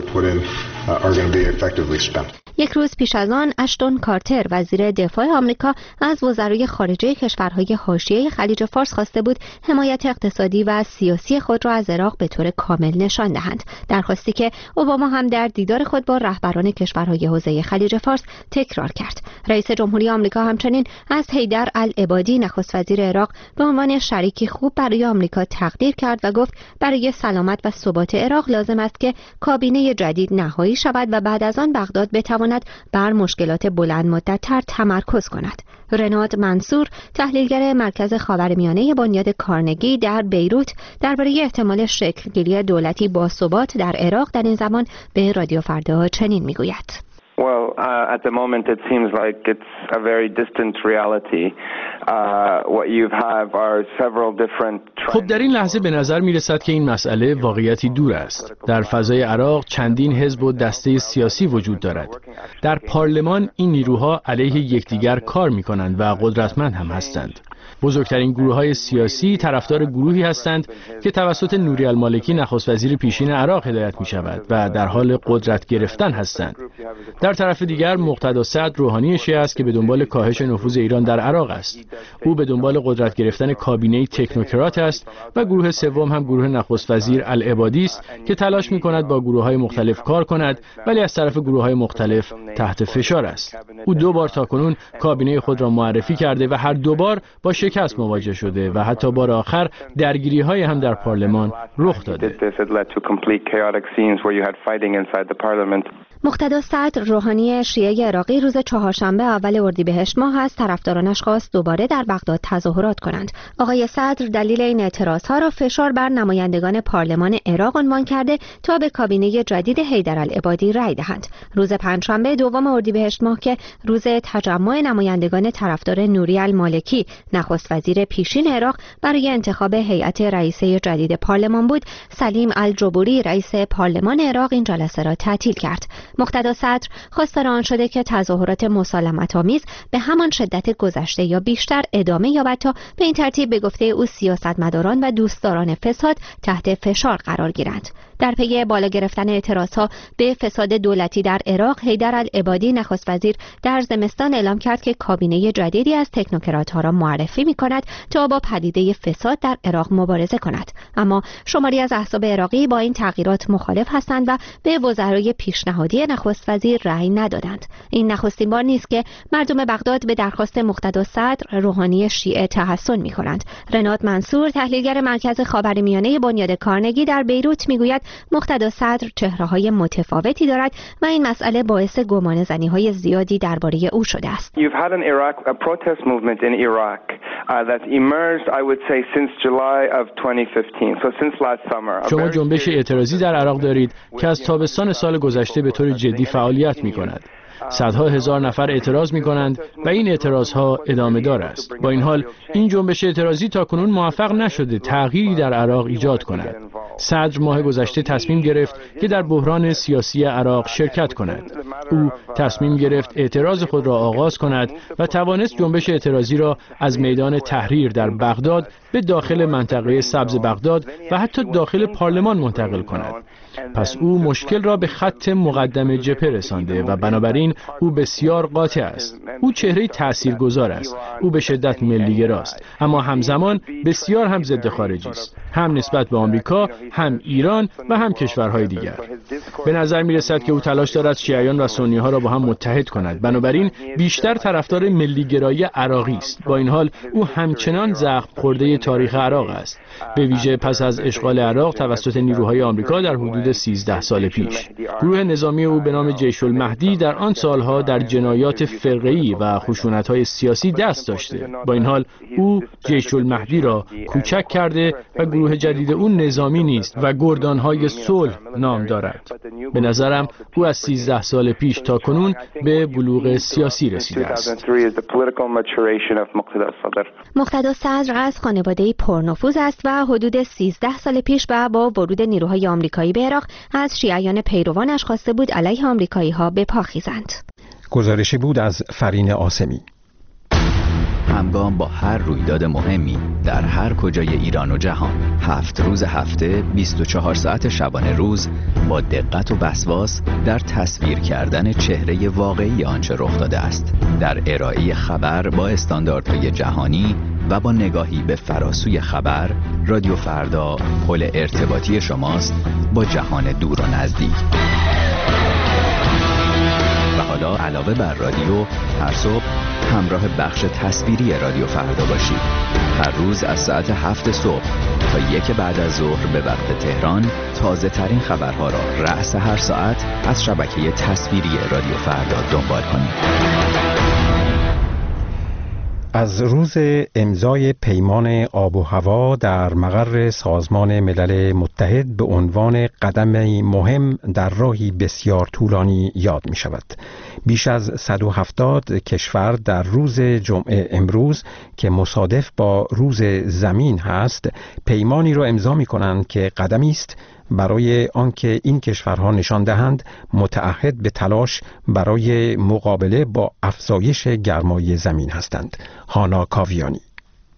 یک روز پیش از آن اشتون کارتر وزیر دفاع آمریکا از وزرای خارجه کشورهای حاشیه خلیج فارس خواسته بود حمایت اقتصادی و سیاسی خود را از عراق به طور کامل نشان دهند. درخواستی که اوباما هم در دیدار خود با رهبران کشورهای حوزه خلیج فارس تکرار کرد. رئیس جمهوری آمریکا همچنین از حیدر العبادی نخست وزیر عراق به عنوان شریکی خوب برای آمریکا تقدیر کرد و گفت برای سلامت و ثبات عراق لازم است که کابینه جدید نهایی شود و بعد از آن بغداد بتواند بر مشکلات بلند مدت‌تر تمرکز کند. رناد منصور، تحلیلگر مرکز خاورمیانه بنیاد کارنگی در بیروت، درباره احتمال شکل‌گیری دولتی باثبات در عراق در این زمان به رادیو فردا چنین میگوید. Well, uh, at the moment it seems like it's a very distant reality. Uh, what you have are several different trends. خب در این لحظه به نظر می رسد که این مسئله واقعیتی دور است. در فضای عراق چندین حزب و دسته سیاسی وجود دارد. در پارلمان این نیروها علیه یکدیگر کار می کنند و قدرتمند هم هستند. بزرگترین گروه‌های سیاسی طرفدار گروهی هستند که توسط نوری المالکی نخست وزیر پیشین عراق هدایت می‌شود و در حال قدرت گرفتن هستند. در طرف دیگر مقتدا صدر روحانی شیعه است که به دنبال کاهش نفوذ ایران در عراق است. او به دنبال قدرت گرفتن کابینه تکنوکرات است و گروه سوم هم گروه نخست وزیر العبادی است که تلاش می‌کند با گروه‌های مختلف کار کند ولی از طرف گروه‌های مختلف تحت فشار است. او دو بار تاکنون کابینه خود را معرفی کرده و هر دو بار با شکست مواجه شده و حتی بار آخر درگیری‌های هم در پارلمان رخ داده. مقتدا صدر روحانی شیعه عراقی روز چهارشنبه اول اردیبهشت ماه از طرفدارانش خواست دوباره در بغداد تظاهرات کنند. آقای صدر دلیل این اعتراضها را فشار بر نمایندگان پارلمان عراق عنوان کرده تا به کابینه جدید حیدرالعبادی رأی دهند. روز پنجشنبه دوم اردیبهشت ماه که روز تجمع نمایندگان طرفدار نوری المالکی نخست وزیر پیشین عراق برای انتخاب هیئت رئیسه جدید پارلمان بود، سلیم الجبوری رئیس پارلمان عراق این جلسه را تعطیل کرد. مقتدا صدر خواستار آن شده که تظاهرات مسالمت‌آمیز به همان شدت گذشته یا بیشتر ادامه یابد تا به این ترتیب به گفته او سیاستمداران و دوستداران فساد تحت فشار قرار گیرند. در پی بالا گرفتن اعتراضها به فساد دولتی در عراق، حیدرالعبادی نخست وزیر در زمستان اعلام کرد که کابینه جدیدی از تکنوکرات‌ها را معرفی می‌کند تا با پدیده فساد در عراق مبارزه کند. اما شماری از احزاب عراقی با این تغییرات مخالف هستند و به وزرای پیشنهادی نخست وزیر رأی ندادند. این نخستین بار نیست که مردم بغداد به درخواست مقتدا صدر روحانی شیعه تحسن می‌کنند. رنات منصور، تحلیلگر مرکز خاورمیانه بنیاد کارنگی در بیروت می‌گوید مقتدا صدر چهره‌های متفاوتی دارد و این مسئله باعث گمان زنی‌های زیادی درباره او شده است. You've had an Iraq a protest movement in Iraq uh, that emerged I would say since July of twenty fifteen. So since last summer. شما جنبش اعتراضی در عراق دارید که از تابستان سال گذشته به طور جدی فعالیت می‌کند. صدها هزار نفر اعتراض می کنند و این اعتراضها ادامه دار است. با این حال این جنبش اعتراضی تاکنون موفق نشده تغییری در عراق ایجاد کند. صدر ماه گذشته تصمیم گرفت که در بحران سیاسی عراق شرکت کند. او تصمیم گرفت اعتراض خود را آغاز کند و توانست جنبش اعتراضی را از میدان تحریر در بغداد به داخل منطقه سبز بغداد و حتی داخل پارلمان منتقل کند. پس او مشکل را به خط مقدم جبهه رسانده و بنابراین او بسیار قاطع است. او چهره تاثیرگذار است. او به شدت ملی‌گراست، اما همزمان بسیار هم ضد خارجی است، هم نسبت به آمریکا، هم ایران و هم کشورهای دیگر. به نظر می رسد که او تلاش دارد شیعیان و سنی‌ها را با هم متحد کند. بنابراین بیشتر طرفدار ملی‌گرایی عراقی است. با این حال او همچنان زخم خورده تاریخ عراق است، به ویژه پس از اشغال عراق توسط نیروهای آمریکا در حدود سیزده سال پیش. گروه نظامی او به نام جیش المهدی در آن سالها در جنایات فرقه‌ای و خشونت‌های سیاسی دست داشته. با این حال او جیش المهدی را کوچک کرده و گروه جدید او نظامی نیست و گردان‌های صلح نام دارد. به نظرم او از سیزده سال پیش تا کنون به بلوغ سیاسی رسیده است. مقتدا صدر از خانواده‌ای پرنفوذ است و حدود سیزده سال پیش با ورود نیروهای آمریکایی به عراق از شیعیان پیروانش خواسته بود علیه آمریکایی‌ها به پا خیزند. گزارشی بود از فرین آسمی. همگام با هر رویداد مهمی در هر کجای ایران و جهان، هفت روز هفته، بیست و چهار ساعت شبانه روز، با دقت و وسواس در تصویر کردن چهره واقعی آنچه رخ داده است، در ارائه خبر با استانداردهای جهانی و با نگاهی به فراسوی خبر، رادیو فردا پل ارتباطی شماست با جهان دور و نزدیک. و حالا علاوه بر رادیو، هر صبح همراه بخش تصویری رادیو فردا باشید. هر روز از ساعت هفت صبح تا یک بعد از ظهر به وقت تهران تازه ترین خبرها را رأس هر ساعت از شبکه تصویری رادیو فردا دنبال کنید. از روز امضای پیمان آب و هوا در مقر سازمان ملل متحد به عنوان قدمی مهم در راهی بسیار طولانی یاد می شود. بیش از صد و هفتاد کشور در روز جمعه امروز که مصادف با روز زمین هست، پیمانی را امضا می کنند که قدمی است برای آنکه این کشورها نشان دهند متعهد به تلاش برای مقابله با افزایش گرمای زمین هستند. هانا کاویانی.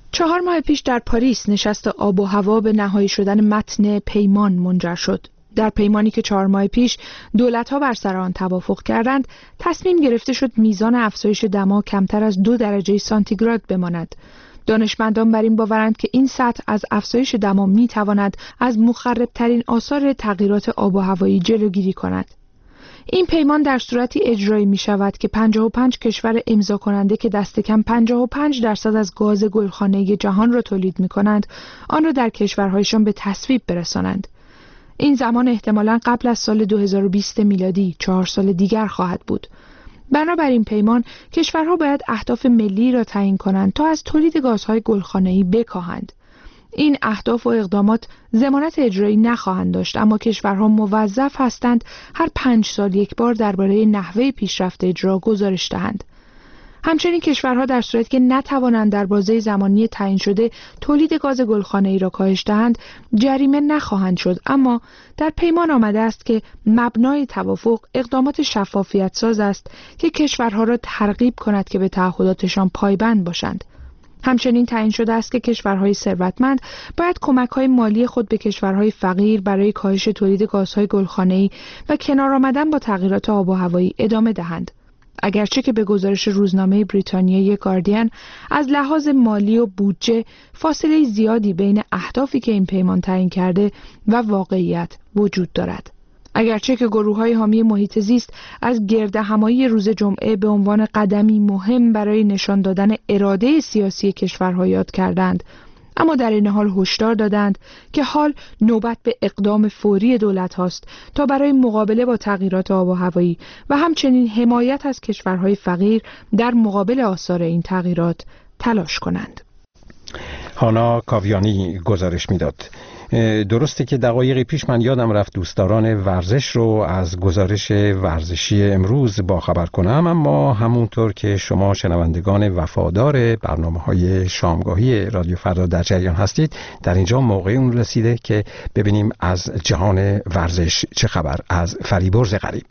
چهار ماه پیش در پاریس نشست آب و هوا به نهایی شدن متن پیمان منجر شد. در پیمانی که چهار ماه پیش دولت‌ها بر سر آن توافق کردند، تصمیم گرفته شد میزان افزایش دما کمتر از دو درجه سانتیگراد بماند. دانشمندان بر این باورند که این سطح از افزایش دما می‌تواند از مخرب‌ترین آثار تغییرات آب و هوایی جلوگیری کند. این پیمان در صورتی اجرایی می شود که پنجاه و پنج کشور امضا کننده که دست کم پنجاه و پنج درصد از گاز گلخانه‌ای جهان را تولید می کنند، آن را در کشورهایشان به تصویب برسانند. این زمان احتمالاً قبل از سال دو هزار و بیست میلادی، چهار سال دیگر خواهد بود. بنابراین پیمان کشورها باید اهداف ملی را تعیین کنند تا از تولید گازهای گلخانه‌ای بکاهند. این اهداف و اقدامات ضمانت اجرایی نخواهند داشت، اما کشورها موظف هستند هر پنج سال یک بار درباره نحوه پیشرفت اجرا گزارش دهند. همچنین کشورها در صورتی که نتوانند در بازه زمانی تعیین شده تولید گاز گلخانه‌ای را کاهش دهند، جریمه نخواهند شد، اما در پیمان آمده است که مبنای توافق اقدامات شفافیت ساز است که کشورها را ترغیب کند که به تعهداتشان پایبند باشند. همچنین تعیین شده است که کشورهای ثروتمند باید کمک‌های مالی خود به کشورهای فقیر برای کاهش تولید گازهای گلخانه‌ای و کنار آمدن با تغییرات آب و هوایی ادامه دهند. اگرچه که به گزارش روزنامه بریتانیایی گاردین از لحاظ مالی و بودجه فاصله زیادی بین اهدافی که این پیمان تعیین کرده و واقعیت وجود دارد. اگرچه که گروه‌های حامی محیط زیست از گردهمایی روز جمعه به عنوان قدمی مهم برای نشان دادن اراده سیاسی کشورها یاد کردند، اما در این حال هشدار دادند که حال نوبت به اقدام فوری دولت هاست تا برای مقابله با تغییرات آب و هوایی و همچنین حمایت از کشورهای فقیر در مقابل آثار این تغییرات تلاش کنند. هانا کاویانی گزارش میداد. درسته که دقایقی پیش من یادم رفت دوستداران ورزش رو از گزارش ورزشی امروز باخبر کنم، اما همونطور که شما شنوندگان وفادار برنامه‌های شامگاهی رادیو فردا در جریان هستید، در اینجا موقع اون رسیده که ببینیم از جهان ورزش چه خبر از فریبرز غریب.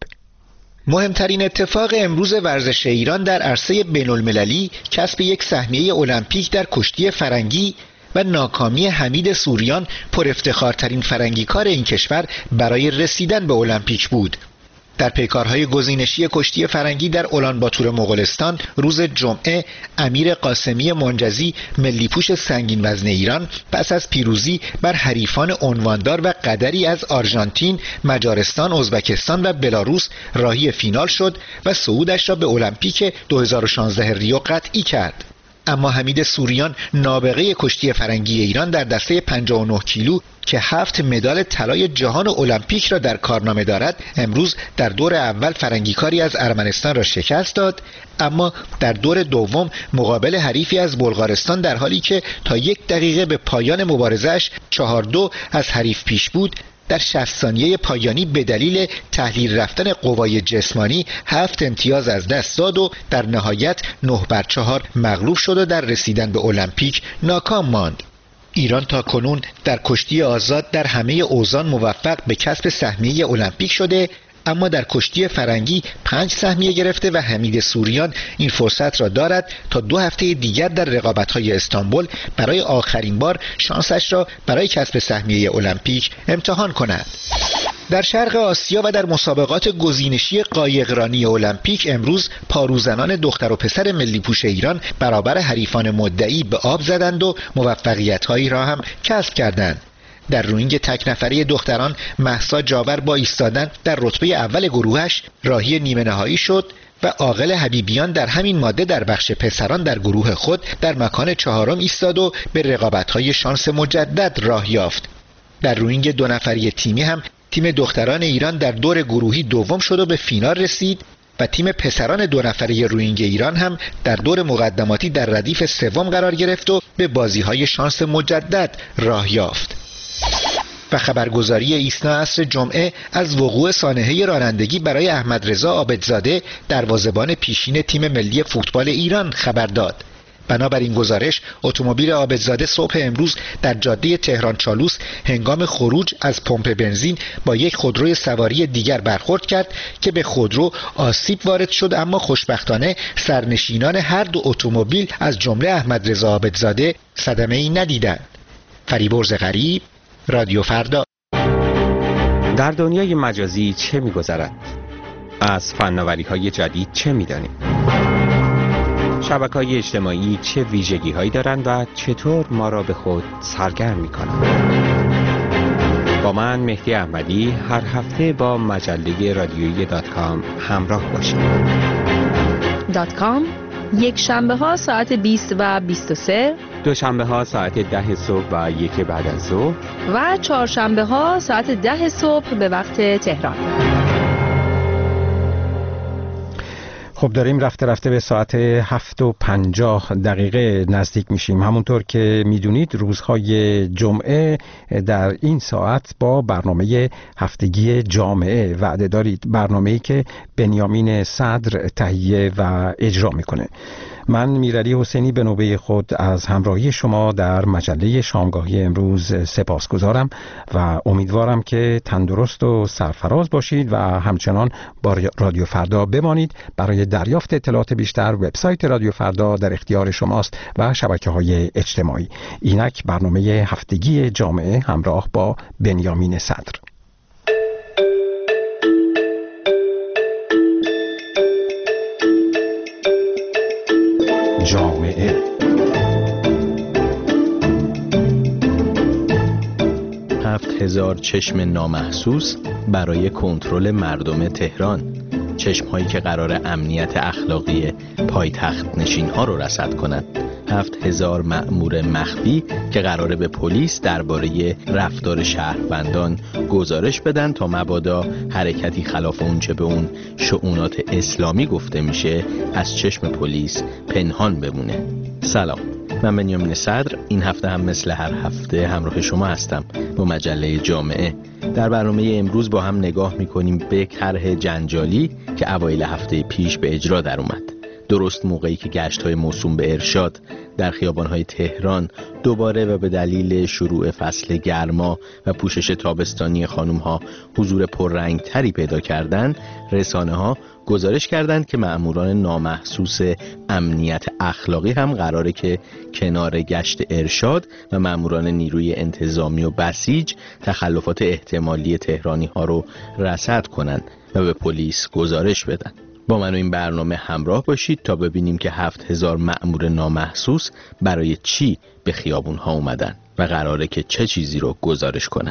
مهمترین اتفاق امروز ورزش ایران در عرصه بین‌المللی کسب یک سهمیه المپیک در کشتی فرنگی و ناکامی حمید سوریان، پر افتخارترین فرنگیکار این کشور برای رسیدن به المپیک بود. در پیکارهای گزینشی کشتی فرنگی در اولانباتور مغولستان روز جمعه، امیر قاسمی منجزی ملیپوش سنگین وزن ایران پس از پیروزی بر حریفان عنواندار و قدری از آرژانتین، مجارستان، ازبکستان و بلاروس راهی فینال شد و صعودش را به المپیک دو هزار و شانزده ریو قطعی کرد. اما حمید سوریان، نابغه کشتی فرنگی ایران در دسته پنجاه و نه کیلو که هفت مدال طلای جهان المپیک را در کارنامه دارد، امروز در دور اول فرنگیکاری از ارمنستان را شکست داد، اما در دور دوم مقابل حریفی از بلغارستان در حالی که تا یک دقیقه به پایان مبارزه‌اش چهار دو از حریف پیش بود، در شصت ثانیه پایانی به دلیل تحلیل رفتن قوای جسمانی هفت امتیاز از دست داد و در نهایت نه بر چهار مغلوب شد و در رسیدن به المپیک ناکام ماند. ایران تا کنون در کشتی آزاد در همه اوزان موفق به کسب سهمیه المپیک شده، اما در کشتی فرنگی پنج سهمیه گرفته و حمید سوریان این فرصت را دارد تا دو هفته دیگر در رقابت‌های استانبول برای آخرین بار شانسش را برای کسب سهمیه المپیک امتحان کند. در شرق آسیا و در مسابقات گزینشی قایقرانی المپیک امروز پاروزنان دختر و پسر ملیپوش ایران برابر حریفان مدعی به آب زدند و موفقیت‌هایی را هم کسب کردند. در روینگ تک نفره دختران مهسا جاور با ایستادن در رتبه اول گروهش راهی نیمه نهایی شد و عاقل حبیبیان در همین ماده در بخش پسران در گروه خود در مکان چهارم ایستاد و به رقابت‌های شانس مجدد راه یافت. در روینگ دو نفری تیمی هم تیم دختران ایران در دور گروهی دوم شد و به فینال رسید و تیم پسران دو نفره روینگ ایران هم در دور مقدماتی در ردیف سوم قرار گرفت و به بازی‌های شانس مجدد راه یافت. و خبرگزاری ایسنا عصر جمعه از وقوع سانحه رانندگی برای احمد رضا عابدزاده دروازه‌بان پیشین تیم ملی فوتبال ایران خبر داد. بنابراین گزارش اتومبیل عابدزاده صبح امروز در جاده تهران چالوس هنگام خروج از پمپ بنزین با یک خودروی سواری دیگر برخورد کرد که به خودرو آسیب وارد شد، اما خوشبختانه سرنشینان هر دو اتومبیل از جمله احمد رضا عابدزاده صدمه‌ای ندیدند. فریبرز غریب، رادیو فردا. در دنیای مجازی چه می‌گذرد؟ از فناوری‌های جدید چه می‌دانیم؟ شبکه‌های اجتماعی چه ویژگی‌هایی دارند و چطور ما را به خود سرگرم می‌کنند؟ با من مهدی احمدی هر هفته با مجله رادیویی دات کام همراه باشید. دات کام یک شنبه ها ساعت بیست و بیست و سه، دوشنبه ها ساعت ده صبح و یک بعد از ظهر و چهارشنبه ها ساعت ده صبح به وقت تهران. خب داریم رفته رفته به ساعت هفت و پنجاه دقیقه نزدیک میشیم. همونطور که میدونید روزهای جمعه در این ساعت با برنامه هفتگی جامعه وعده دارید، برنامه‌ای که بنیامین صدر تهیه و اجرا میکنه. من میرعلی حسینی به نوبه خود از همراهی شما در مجله شامگاهی امروز سپاسگزارم و امیدوارم که تندرست و سرفراز باشید و همچنان با رادیو فردا بمانید. برای دریافت اطلاعات بیشتر وبسایت رادیو فردا در اختیار شماست و شبکه‌های اجتماعی. اینک برنامه هفتگی جامعه همراه با بنیامین صدر. جامعه هفت هزار چشم نامحسوس برای کنترل مردم تهران، چشم‌هایی که قرار امنیت اخلاقی پایتخت نشین‌ها رو رصد کنند. هفت هزار مأمور مخفی که قراره به پلیس درباره رفتار شهروندان گزارش بدن تا مبادا حرکتی خلاف اونچه به اون شؤونات اسلامی گفته میشه از چشم پلیس پنهان بمونه. سلام، من بنیامین صدر این هفته هم مثل هر هفته همراه شما هستم با مجله جامعه. در برنامه امروز با هم نگاه میکنیم به طرح جنجالی که اوایل هفته پیش به اجرا در اومد. درست موقعی که گشت‌های موسوم به ارشاد در خیابان‌های تهران دوباره و به دلیل شروع فصل گرما و پوشش تابستانی خانم‌ها حضور پررنگ‌تری پیدا کردند، رسانه‌ها گزارش کردند که مأموران نامحسوس امنیت اخلاقی هم قراره که کنار گشت ارشاد و مأموران نیروی انتظامی و بسیج تخلفات احتمالی تهرانی‌ها رو رصد کنند و به پلیس گزارش بدن. با من و این برنامه همراه باشید تا ببینیم که هفت هزار مأمور نامحسوس برای چی به خیابون‌ها اومدن و قراره که چه چیزی رو گزارش کنن.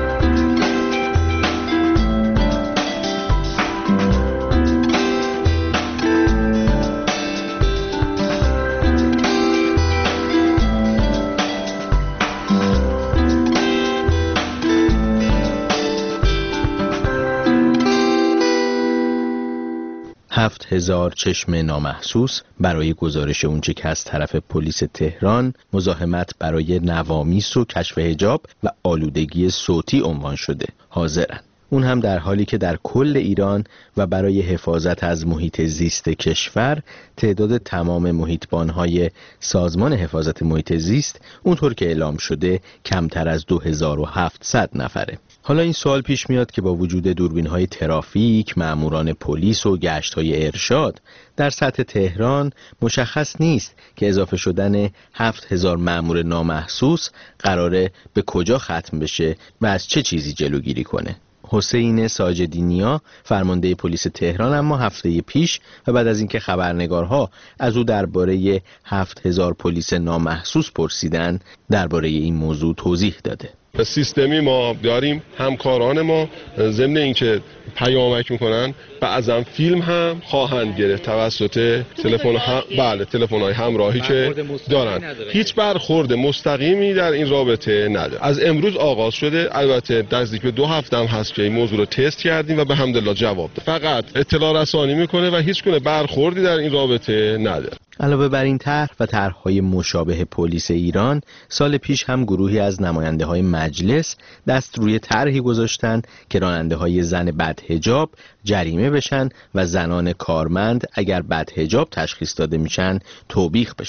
هفت هزار چشم نامحسوس برای گزارش اونچه که از طرف پلیس تهران مزاحمت برای نوامیس و کشف حجاب و آلودگی صوتی عنوان شده حاضرن. اون هم در حالی که در کل ایران و برای حفاظت از محیط زیست کشور تعداد تمام محیطبان‌های سازمان حفاظت محیط زیست اونطور که اعلام شده کمتر از دو هزار و هفتصد نفره. حالا این سوال پیش میاد که با وجود دوربین‌های ترافیک، مأموران پلیس و گشت‌های ارشاد در سطح تهران مشخص نیست که اضافه شدن هفت هزار مأمور نامحسوس قراره به کجا ختم بشه و از چه چیزی جلوگیری کنه. حسین ساجدینیا فرمانده پلیس تهران اما هفته پیش و بعد از اینکه خبرنگارها از او درباره هفت هزار پلیس نامحسوس پرسیدن درباره این موضوع توضیح داده. سیستمی ما داریم، همکاران ما ضمن اینکه پیامک میکنن بعضا فیلم هم خواهند گرفت توسط تلفن هم... بله تلفن‌های همراهی که دارن. هیچ برخورد مستقیمی در این رابطه نداره. از امروز آغاز شده، البته نزدیک به دو هفته هم هست که این موضوع رو تست کردیم و به حمدالله جواب داد. فقط اطلاع رسانی میکنه و هیچ گونه برخوردی در این رابطه نداره. علاوه بر این طرح و طرح‌های مشابه پلیس ایران، سال پیش هم گروهی از نماینده‌های مجلس دست روی طرحی گذاشتند که راننده‌های زن بدحجاب جریمه بشن و زنان کارمند اگر بدحجاب تشخیص داده میشن توبیخ بشن.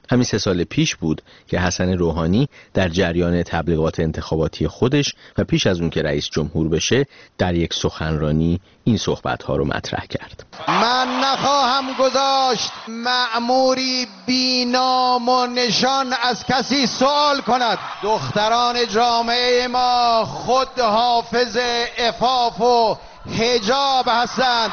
همین سه سال پیش بود که حسن روحانی در جریان تبلیغات انتخاباتی خودش و پیش از اون که رئیس جمهور بشه در یک سخنرانی این صحبت‌ها رو مطرح کرد. من نخواهم گذاشت مأموری بی نام و نشان از کسی سوال کند. دختران جامعه ما خود حافظ عفاف و حجاب هستند.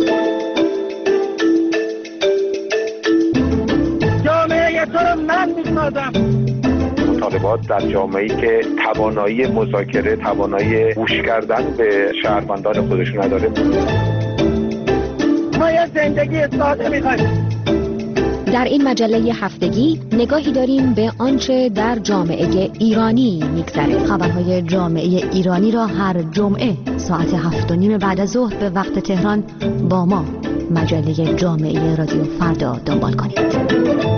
جامعه تو رو من میسازم. مطالبات در جامعه‌ای که توانایی مذاکره، توانایی گوش کردن به شهروندان خودشون نداره. ما یه زندگی ساده می‌خوایم. در این مجله هفتگی نگاهی داریم به آنچه در جامعه ایرانی میگذره. خبرهای جامعه ایرانی را هر جمعه ساعت هفت و نیم بعد از ظهر به وقت تهران با ما مجله جامعه رادیو فردا دنبال کنید.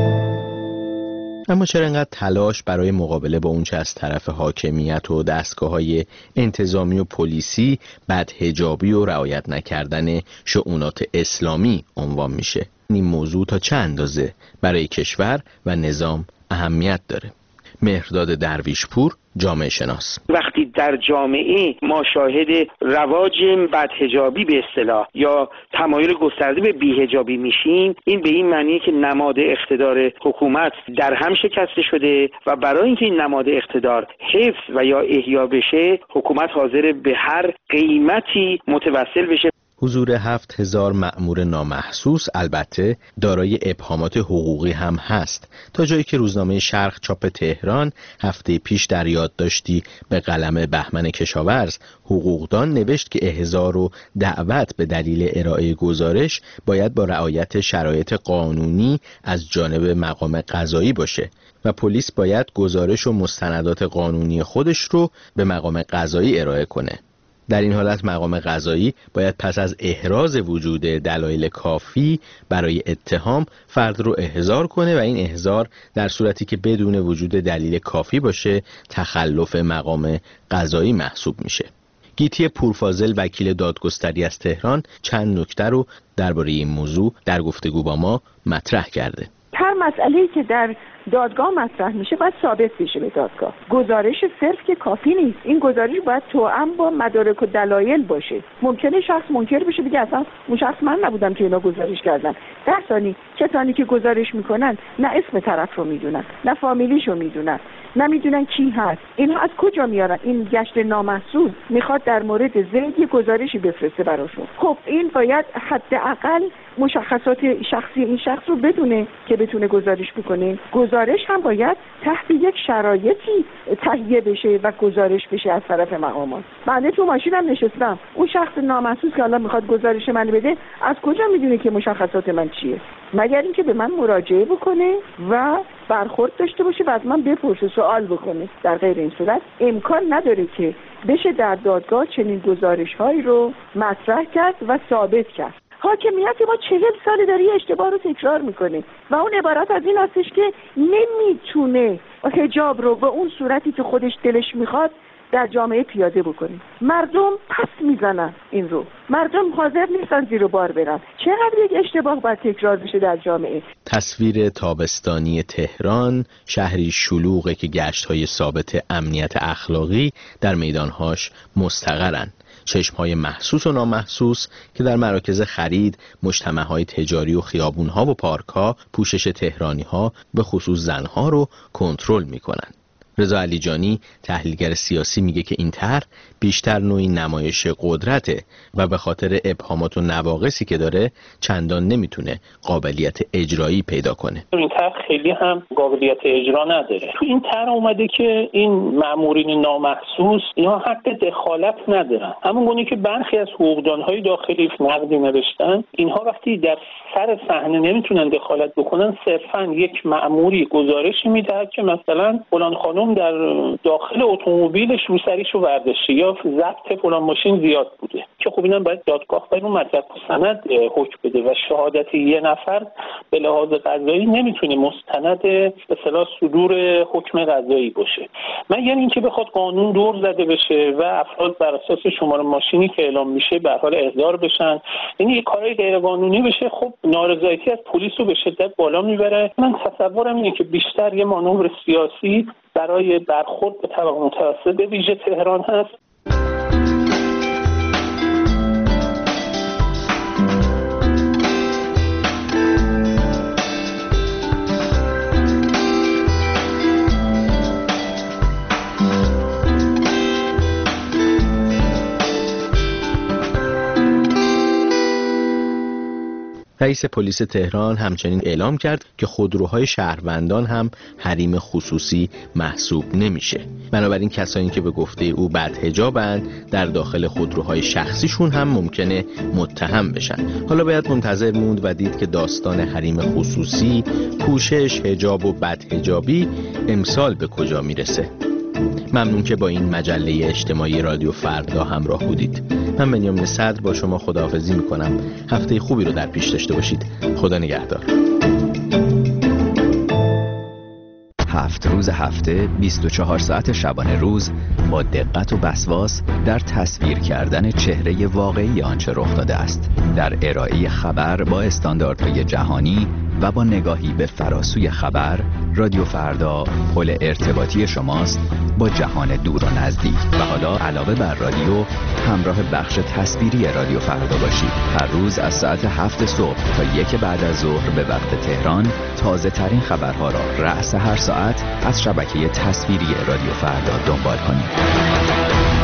اما چرا اینقدر تلاش برای مقابله با اونچه از طرف حاکمیت و دستگاه‌های انتظامی و پلیسی بدحجابی و رعایت نکردن شؤونات اسلامی عنوان میشه؟ این موضوع تا چه اندازه برای کشور و نظام اهمیت داره؟ مهرداد درویشپور، جامعه شناس: وقتی در جامعه ما شاهد رواج بدحجابی به اصطلاح یا تمایل گسترده به بی‌حجابی میشیم، این به این معنیه که نماد اقتدار حکومت در هم شکسته شده و برای اینکه این نماد اقتدار حفظ و یا احیا بشه، حکومت حاضر به هر قیمتی متوسل بشه. حضور هفت هزار مأمور نامحسوس البته دارای ابهامات حقوقی هم هست، تا جایی که روزنامه شرق چاپ تهران هفته پیش در یادداشتی به قلم بهمن کشاورز حقوقدان نوشت که احضار و دعوت به دلیل ارائه گزارش باید با رعایت شرایط قانونی از جانب مقام قضایی باشه و پلیس باید گزارش و مستندات قانونی خودش رو به مقام قضایی ارائه کنه. در این حالت مقام قضایی باید پس از احراز وجود دلایل کافی برای اتهام فرد رو احضار کنه و این احضار در صورتی که بدون وجود دلیل کافی باشه تخلف مقام قضایی محسوب میشه. گیتی پورفاضل، وکیل دادگستری از تهران، چند نکته رو درباره این موضوع در گفتگو با ما مطرح کرده. هر مسئله‌ای که در دادگاه مطرح میشه باید ثابت بشه به دادگاه. گزارش صرف که کافی نیست. این گزارش باید توأم با مدارک و دلایل باشه. ممکنه شخص منکر بشه بگه اصلا اون شخص من نبودم که اینا گزارش کردن. در ثانی کسانی که گزارش میکنن نه اسم طرف رو میدونن، نه فامیلیشو میدونن، نمیدونن کی هست. اینها از کجا میارن؟ این گشت نامحسوس میخواد در مورد زید یه گزارشی بفرسته براشون. خب این باید حداقل مشخصات شخصی این شخص رو بدونه که بتونه گزارش بکنه. گزارش هم باید تحت یک شرایطی تهیه بشه و گزارش بشه از طرف مقامات. بنده تو ماشینم نشستم، اون شخص نامحسوس که الان میخواد گزارش من بده از کجا میدونه که مشخصات من چیه؟ مگر اینکه به من مراجعه بکنه و برخورد داشته باشه و از من بپرسه، سوال بکنه. در غیر این صورت امکان نداره که بشه در دادگاه چنین گزارش‌هایی رو مطرح کرد و ثابت کرد. حاکمیت ما چهل سال داره اشتباه رو تکرار میکنه و اون عبارت از این هستش که نمیتونه حجاب رو به اون صورتی که خودش دلش میخواد در جامعه پیاده بکنه. مردم پس میزنن این رو، مردم حاضر نیستن زیر بار برن. چقدر یک اشتباه باید تکرار بشه در جامعه؟ تصویر تابستانی تهران، شهری شلوغه که گشت‌های ثابت امنیت اخلاقی در میدانهاش مستقرن. چشم‌های محسوس و نامحسوس که در مراکز خرید، مجتمع‌های تجاری و خیابون‌ها و پارک‌ها پوشش تهرانی‌ها به خصوص زن‌ها رو کنترل می‌کنن. رضا علیجانی، تحلیلگر سیاسی، میگه که این طرح بیشتر نوعی نمایش قدرته و به خاطر ابهامات و نواقصی که داره چندان نمیتونه قابلیت اجرایی پیدا کنه. این طرح خیلی هم قابلیت اجرا نداره. تو این طرح اومده که این مامورین نامحسوس اینا حق دخالت ندارن. همون گونه که برخی از حقوقدان‌های داخلی نقدی نوشتن، اینها وقتی در سر صحنه نمیتونن دخالت بکنن، صرفاً یک مأموری گزارشی میده که مثلا فلان خانم در داخل اتومبیلش روسریشو برداشته یا ضبط فلان ماشین زیاد بوده، که که خب اینم باید دادگاه بر اون مدرک و سند حکم بده و شهادت یه نفر به لحاظ قضایی نمیتونه مستند به اصطلاح صدور حکم قضایی باشه. مگر اینکه بخواد قانون دور زده بشه و افراد بر اساس شماره ماشینی که اعلام میشه به حال احضار بشن، یعنی یه کارهای غیر قانونی بشه، خب نارضایتی از پلیس رو به شدت بالا میبره. من تصورم اینه که بیشتر یه مانور سیاسی برای برخورد به طبقه متوسط به ویژه تهران هست. رئیس پلیس تهران همچنین اعلام کرد که خودروهای شهروندان هم حریم خصوصی محسوب نمیشه. بنابراین کسانی که به گفته او بدحجابند در داخل خودروهای شخصیشون هم ممکنه متهم بشن. حالا باید منتظر موند و دید که داستان حریم خصوصی، پوشش، حجاب و بدحجابی امسال به کجا میرسه. ممنون که با این مجله اجتماعی رادیو فردا همراه بودید. من بنیامین صدر با شما خداحافظی میکنم. هفته خوبی رو در پیش داشته باشید. خدا نگهدار. هفت روز هفته بیست و چهار ساعت شبانه روز با دقت و وسواس در تصویر کردن چهره واقعی آنچه رخ داده است، در ارائه خبر با استانداردهای جهانی و با نگاهی به فراسوی خبر. رادیو فردا پل ارتباطی شماست با جهان دور و نزدیک. و حالا علاوه بر رادیو همراه بخش تصویری رادیو فردا باشید. هر روز از ساعت هفت صبح تا یک بعد از ظهر به وقت تهران تازه ترین خبرها را رأس هر ساعت از شبکه تصویری رادیو فردا دنبال کنید.